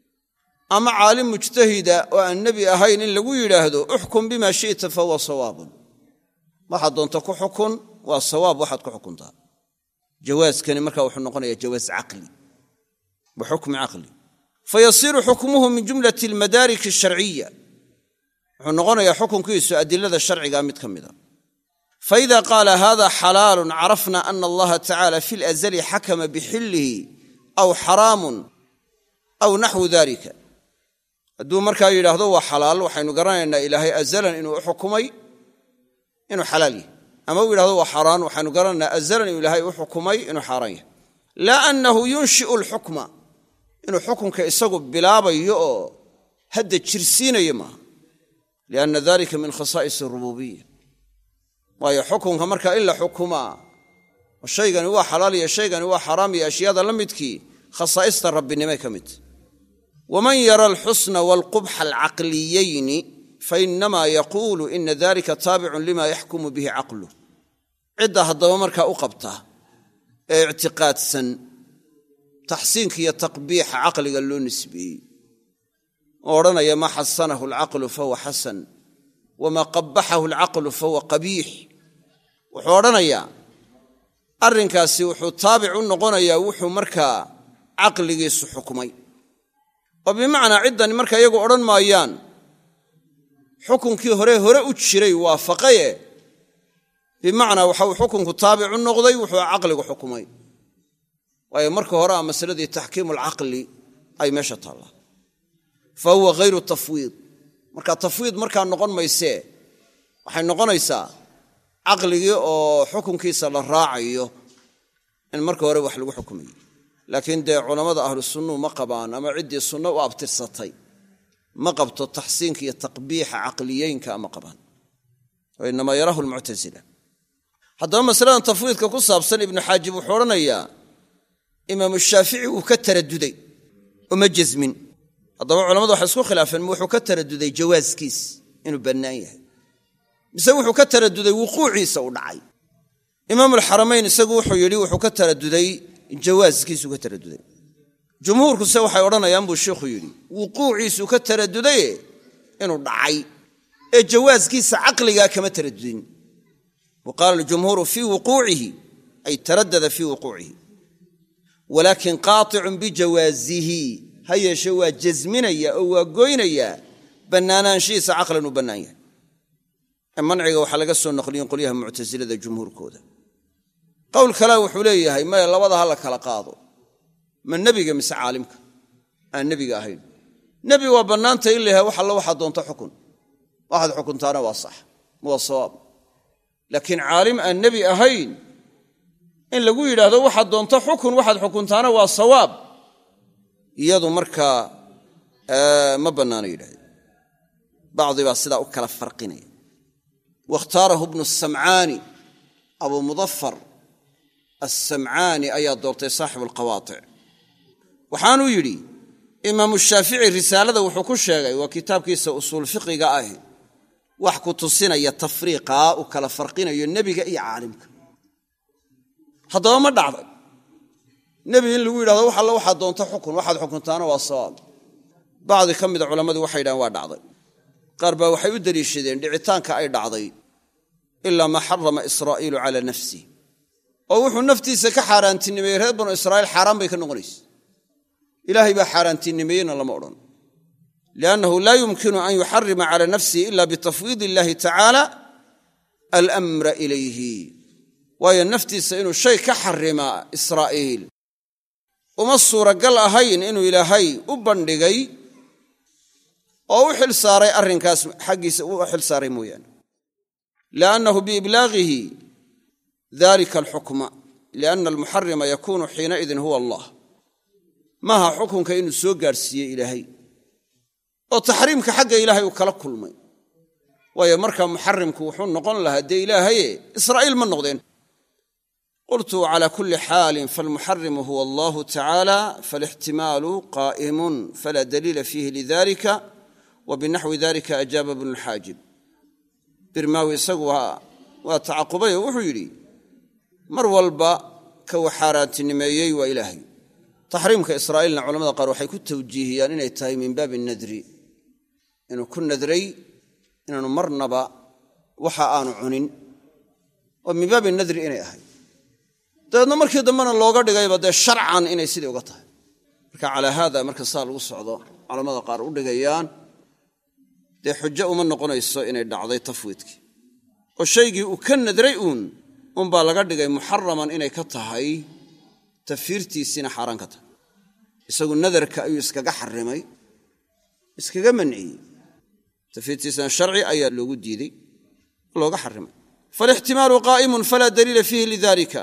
ama caalim mujtahida oo aan nebi ahayn in lagu yidhaahdo uxkum bima shi'ta fahuwa sawaabun. waxaad doonta ku xukun, waa sawaab waxaad ku xukuntaa. jawaaskani markaa wuxuu noqonayaa jawaas caqli wa xukmi caqli. fayasiiru xukmuhu min jumlati almadaarik alsharciya, wuxuu noqonayaa xukunkiisu adilada sharciga mid ka mida. faida qaala hada xalaalun carafna ana allaha tacaala fi lazali xakama bixillihi aw xaraamun aw naxwu dalika. hadduu markaa yidhaahdo waa xalaal, waxaynu garanaynaa ilaahay azalan inuu u xukumay inuu xalaal yahay, ama uu yidhahdo waa xaaraan, waxaynu garanaynaa azalan inuu ilaahay u xukumay inuu xaaraan yahay. laa annahu yunshi'u alxukma, inuu xukunka isagu bilaabayo oo hadda jirsiinayo maaha, lianna dalika min khasaa'is arububiya. waayo xukunka markaa in la xukumaa oo shaygani waa xalaal iyo shaygani waa xaraam iyo ashyaada la midkii khasaa'ista rabbinimay ka mid. waman yara alxusna waalqubxa alcaqliyayni fainamaa yaquulu ina dalika taabicun lima yaxkumu bihi caqluh. cidda haddaba markaa u qabta ee ictiqaadsan taxsiinka iyo taqbiixa caqliga loo nisbeeyey oo odhanaya maa xasanahu alcaqlu fahuwa xasan wamaa qabbaxahu alcaqlu fahuwa qabiix, wuxuu odhanayaa arrinkaasi wuxuu taabic u noqonayaa wuxuu markaa caqligiisu xukumay. oo bimacnaa ciddani marka iyagu odhan maayaan xukunkii hore hore u jiray waafaqaye, bimacnaa waxa uu xukunku taabic u noqday wuxuu caqligu xukumay. waayo marka hore a masaladii taxkiimu alcaqli ay meesha taallaa. fa huwa hayru tafwiid. marka tafwiid markaa noqon maysee waxay noqonaysaa caqligii oo xukunkiisa la raacayo in marka hore wax lagu xukumayo. laakiin dee culammada ahlu sunnuu ma qabaan, ama ciddii sunno u abtirsatay ma qabto taxsiinka iyo taqbiixa caqliyeynka ma qabaan, oo inamaa yaraahu almuctasila. haddaba masaladan tafwiidka ku saabsan ibnu xaajib wuxuu odhanayaa imaamu shaafici wuu ka taraduday oo ma jasmin. haddaba culamadu waxay isku khilaafeen ma wuxuu ka taraduday jawaaskiis inuu bannaan yahay, mise wuxuu ka taraduday wuquuciisa u dhacay imaam al-haramayn isagu wuxuu yidhi wuxuu ka taraduday jawaaskiisu ka taraduday jumhuurku se waxay odhanayaan buu sheekhu yidhi wuquuciisu ka taraduday inuu dhacay ee jawaaskiisa caqliga kama taradudin وقال الجمهور في وقوعه أي تردد في وقوعه ولكن قاطع بجوازه هيا شوى جزمنيا أو قوينيا بنانا شيس عقلا وبنايا المنعي وحلق السنة نقلين قليها معتزلة ذا الجمهور كودا قول كلام وحوليه هاي ما لوضها لك لقاضو من نبي مس عالمك النبي قاهين نبي وبنانته إليها وحل واحد دون تحكم واحد حكم تانا والصح مو الصواب لكن عالم النبي أهين إن لقوا إلى هذا واحد دون تحكم واحد حكم تانا والصواب يضو مركا آه ما بناني له بعض الصدا أكل فرقني واختاره ابن السمعاني أبو مظفر السمعاني أي دورتي صاحب القواطع وحانو يري إمام الشافعي رسالة وحكو الشيغي وكتاب كيس أصول فقه قائه وحكو تصينا يتفريقا وكلا فرقين ينبي أي عالمك هذا ما دعض نبي اللي يقول هذا واحد لو واحد دون تحكم واحد حكم تانا والصواب بعض كم ذا علماء وحيدا ودعض قربا وحي يدري الشيدين دعتانك أي دعضي إلا ما حرم إسرائيل على نفسه أو وحو نفتي سكحاران تنمير بن إسرائيل حرام بيك النغريس إلهي بحاران تنميين الله مؤلن لأنه لا يمكن أن يحرم على نفسه إلا بتفويض الله تعالى الأمر إليه وهي النفتي سإنه الشيء كحرم إسرائيل وما الصورة قال أهين إنه إلهي أبندقي أو حل ساري أرنكاس حقي وحل ساري مويان لأنه بإبلاغه ذلك الحكم لأن المحرم يكون حينئذ هو الله ما هو حكم كأنه سوغر سي إلهي وتحريمك حق إلهي وكلا كل مي ويمرك محرمك وحون نقول لها دي إلهي إسرائيل من نقضين قلت على كل حال فالمحرم هو الله تعالى فالاحتمال قائم فلا دليل فيه لذلك وبنحو ذلك أجاب ابن الحاجب برماوي سقوها وتعقبيه وحيري مرولبا كوحارات النميي وإلهي تحريمك إسرائيل علماء قالوا حيكون توجيهيا إنه يتهي من باب النذري إنه كن نذري إنه مرنبا وحآن عنين ومن باب النذري إنه يهي دادنا مركي دمنا اللوغة دقايبا ده شرعا إنه يسيدي وقتها على هذا مركز صار الوصعة علماء قالوا دقايان ده حجة من نقول إسرائيل إنه دعضي تفويتك والشيء وكن نذريون un baa laga dhigay muharraman inay ka tahay tafsiirtiisina xaraan ka tahay isagu nadarka ayuu iskaga xarimay iskaga manciyay tafsiirtiisina sharci ayaa loogu diiday looga xarimay falihtimaalu qaa'imun fala daliila fihi lidhalika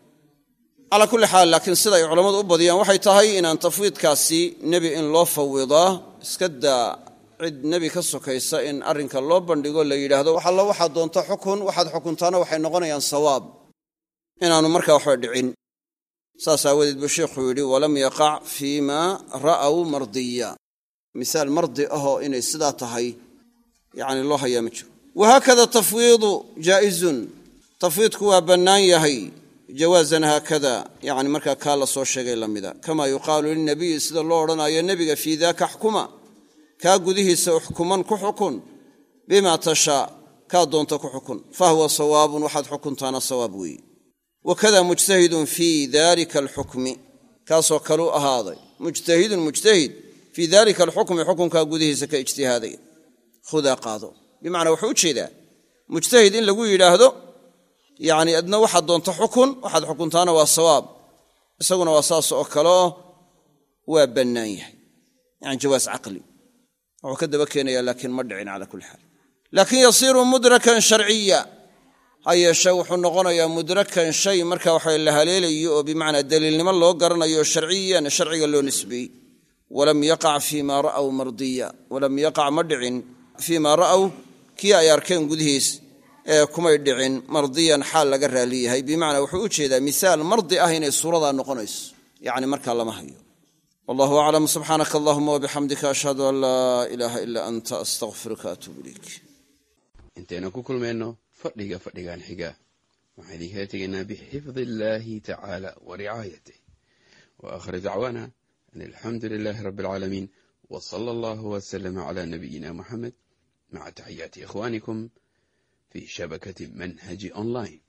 ala kulli haal laakiin sida ay culimadu u badiyaan waxay tahay inaan tafwiidkaasi nabi in loo fawwido iska daa cid nabi ka sokaysa in arinka loo bandhigo la yiraahdo waxa la waxa doonto xukun waxaad xukuntaana waxay noqonayaan sawaab inaanu marka wax dhicin saasaawad bu sheekhu yiri walam yaqa fiima ra'aw mardiya misal mardi aho inay sida tahay yaani loo hayaa ma jiro وهكذا تفويض جائز تفويض كوا بنان يحي جوازا هكذا يعني marka ka la soo sheegay lamida kama yuqaalu lin nabiy sida loo oranayo nabiga fi daaka xukuma ka gudihiisa xukuman ku xukun bima tasha ka doonta ku xukun fa huwa sawaabun waxad xukuntaana sawaab weey wakada mujtahidun fi dhalika alhukmi kaasoo kalu ahaaday mujtahidun mujtahid fi dhalika alhukmi xukunka gudihiisa ka ijtihaaday khuda qaado bimaana wuxuu jeedaa mujtahid in lagu yiraahdo yaani adna waxa doonta xukun waxad xukuntaana waa sawaab isaguna waa saas oo kale waa banaan yahay yani jawaas aqli oo ka daba keenaya laakiin ma dhicin ala kulli hal laakiin yasiru mudrakan shar'iyya haya shay wuxuu noqonayaa mudrakan shay marka waxa la haleelayo oo bimaana daliilnimo loo garanayo shar'iyyan sharciga loo nisbay walam yaqa fi ma ra'aw mardiya walam yaqa mad'in fi ma ra'aw ki ay arkeen gudihiis ee kuma dhicin mardiyan xal laga raaliyahay bimaana wuxuu u jeedaa misaal mardi ah inay suurada noqonayso yaani marka lama hayo والله أعلم سبحانك اللهم وبحمدك أشهد أن لا إله إلا أنت أستغفرك وأتوب إليك intayna ku kulmayno fadhiga fadhigan xiga waxaan idinkaga tegaynaa bixifdi illaahi tacaala wa ricaayatih wa aakhir dacwaana an alxamdu lilaahi rabbi alcaalamiin wa sala allahu wasalama calaa nabiyina muxamed maca taxiyaati ikhwaanikum fi shabakati manhaji online.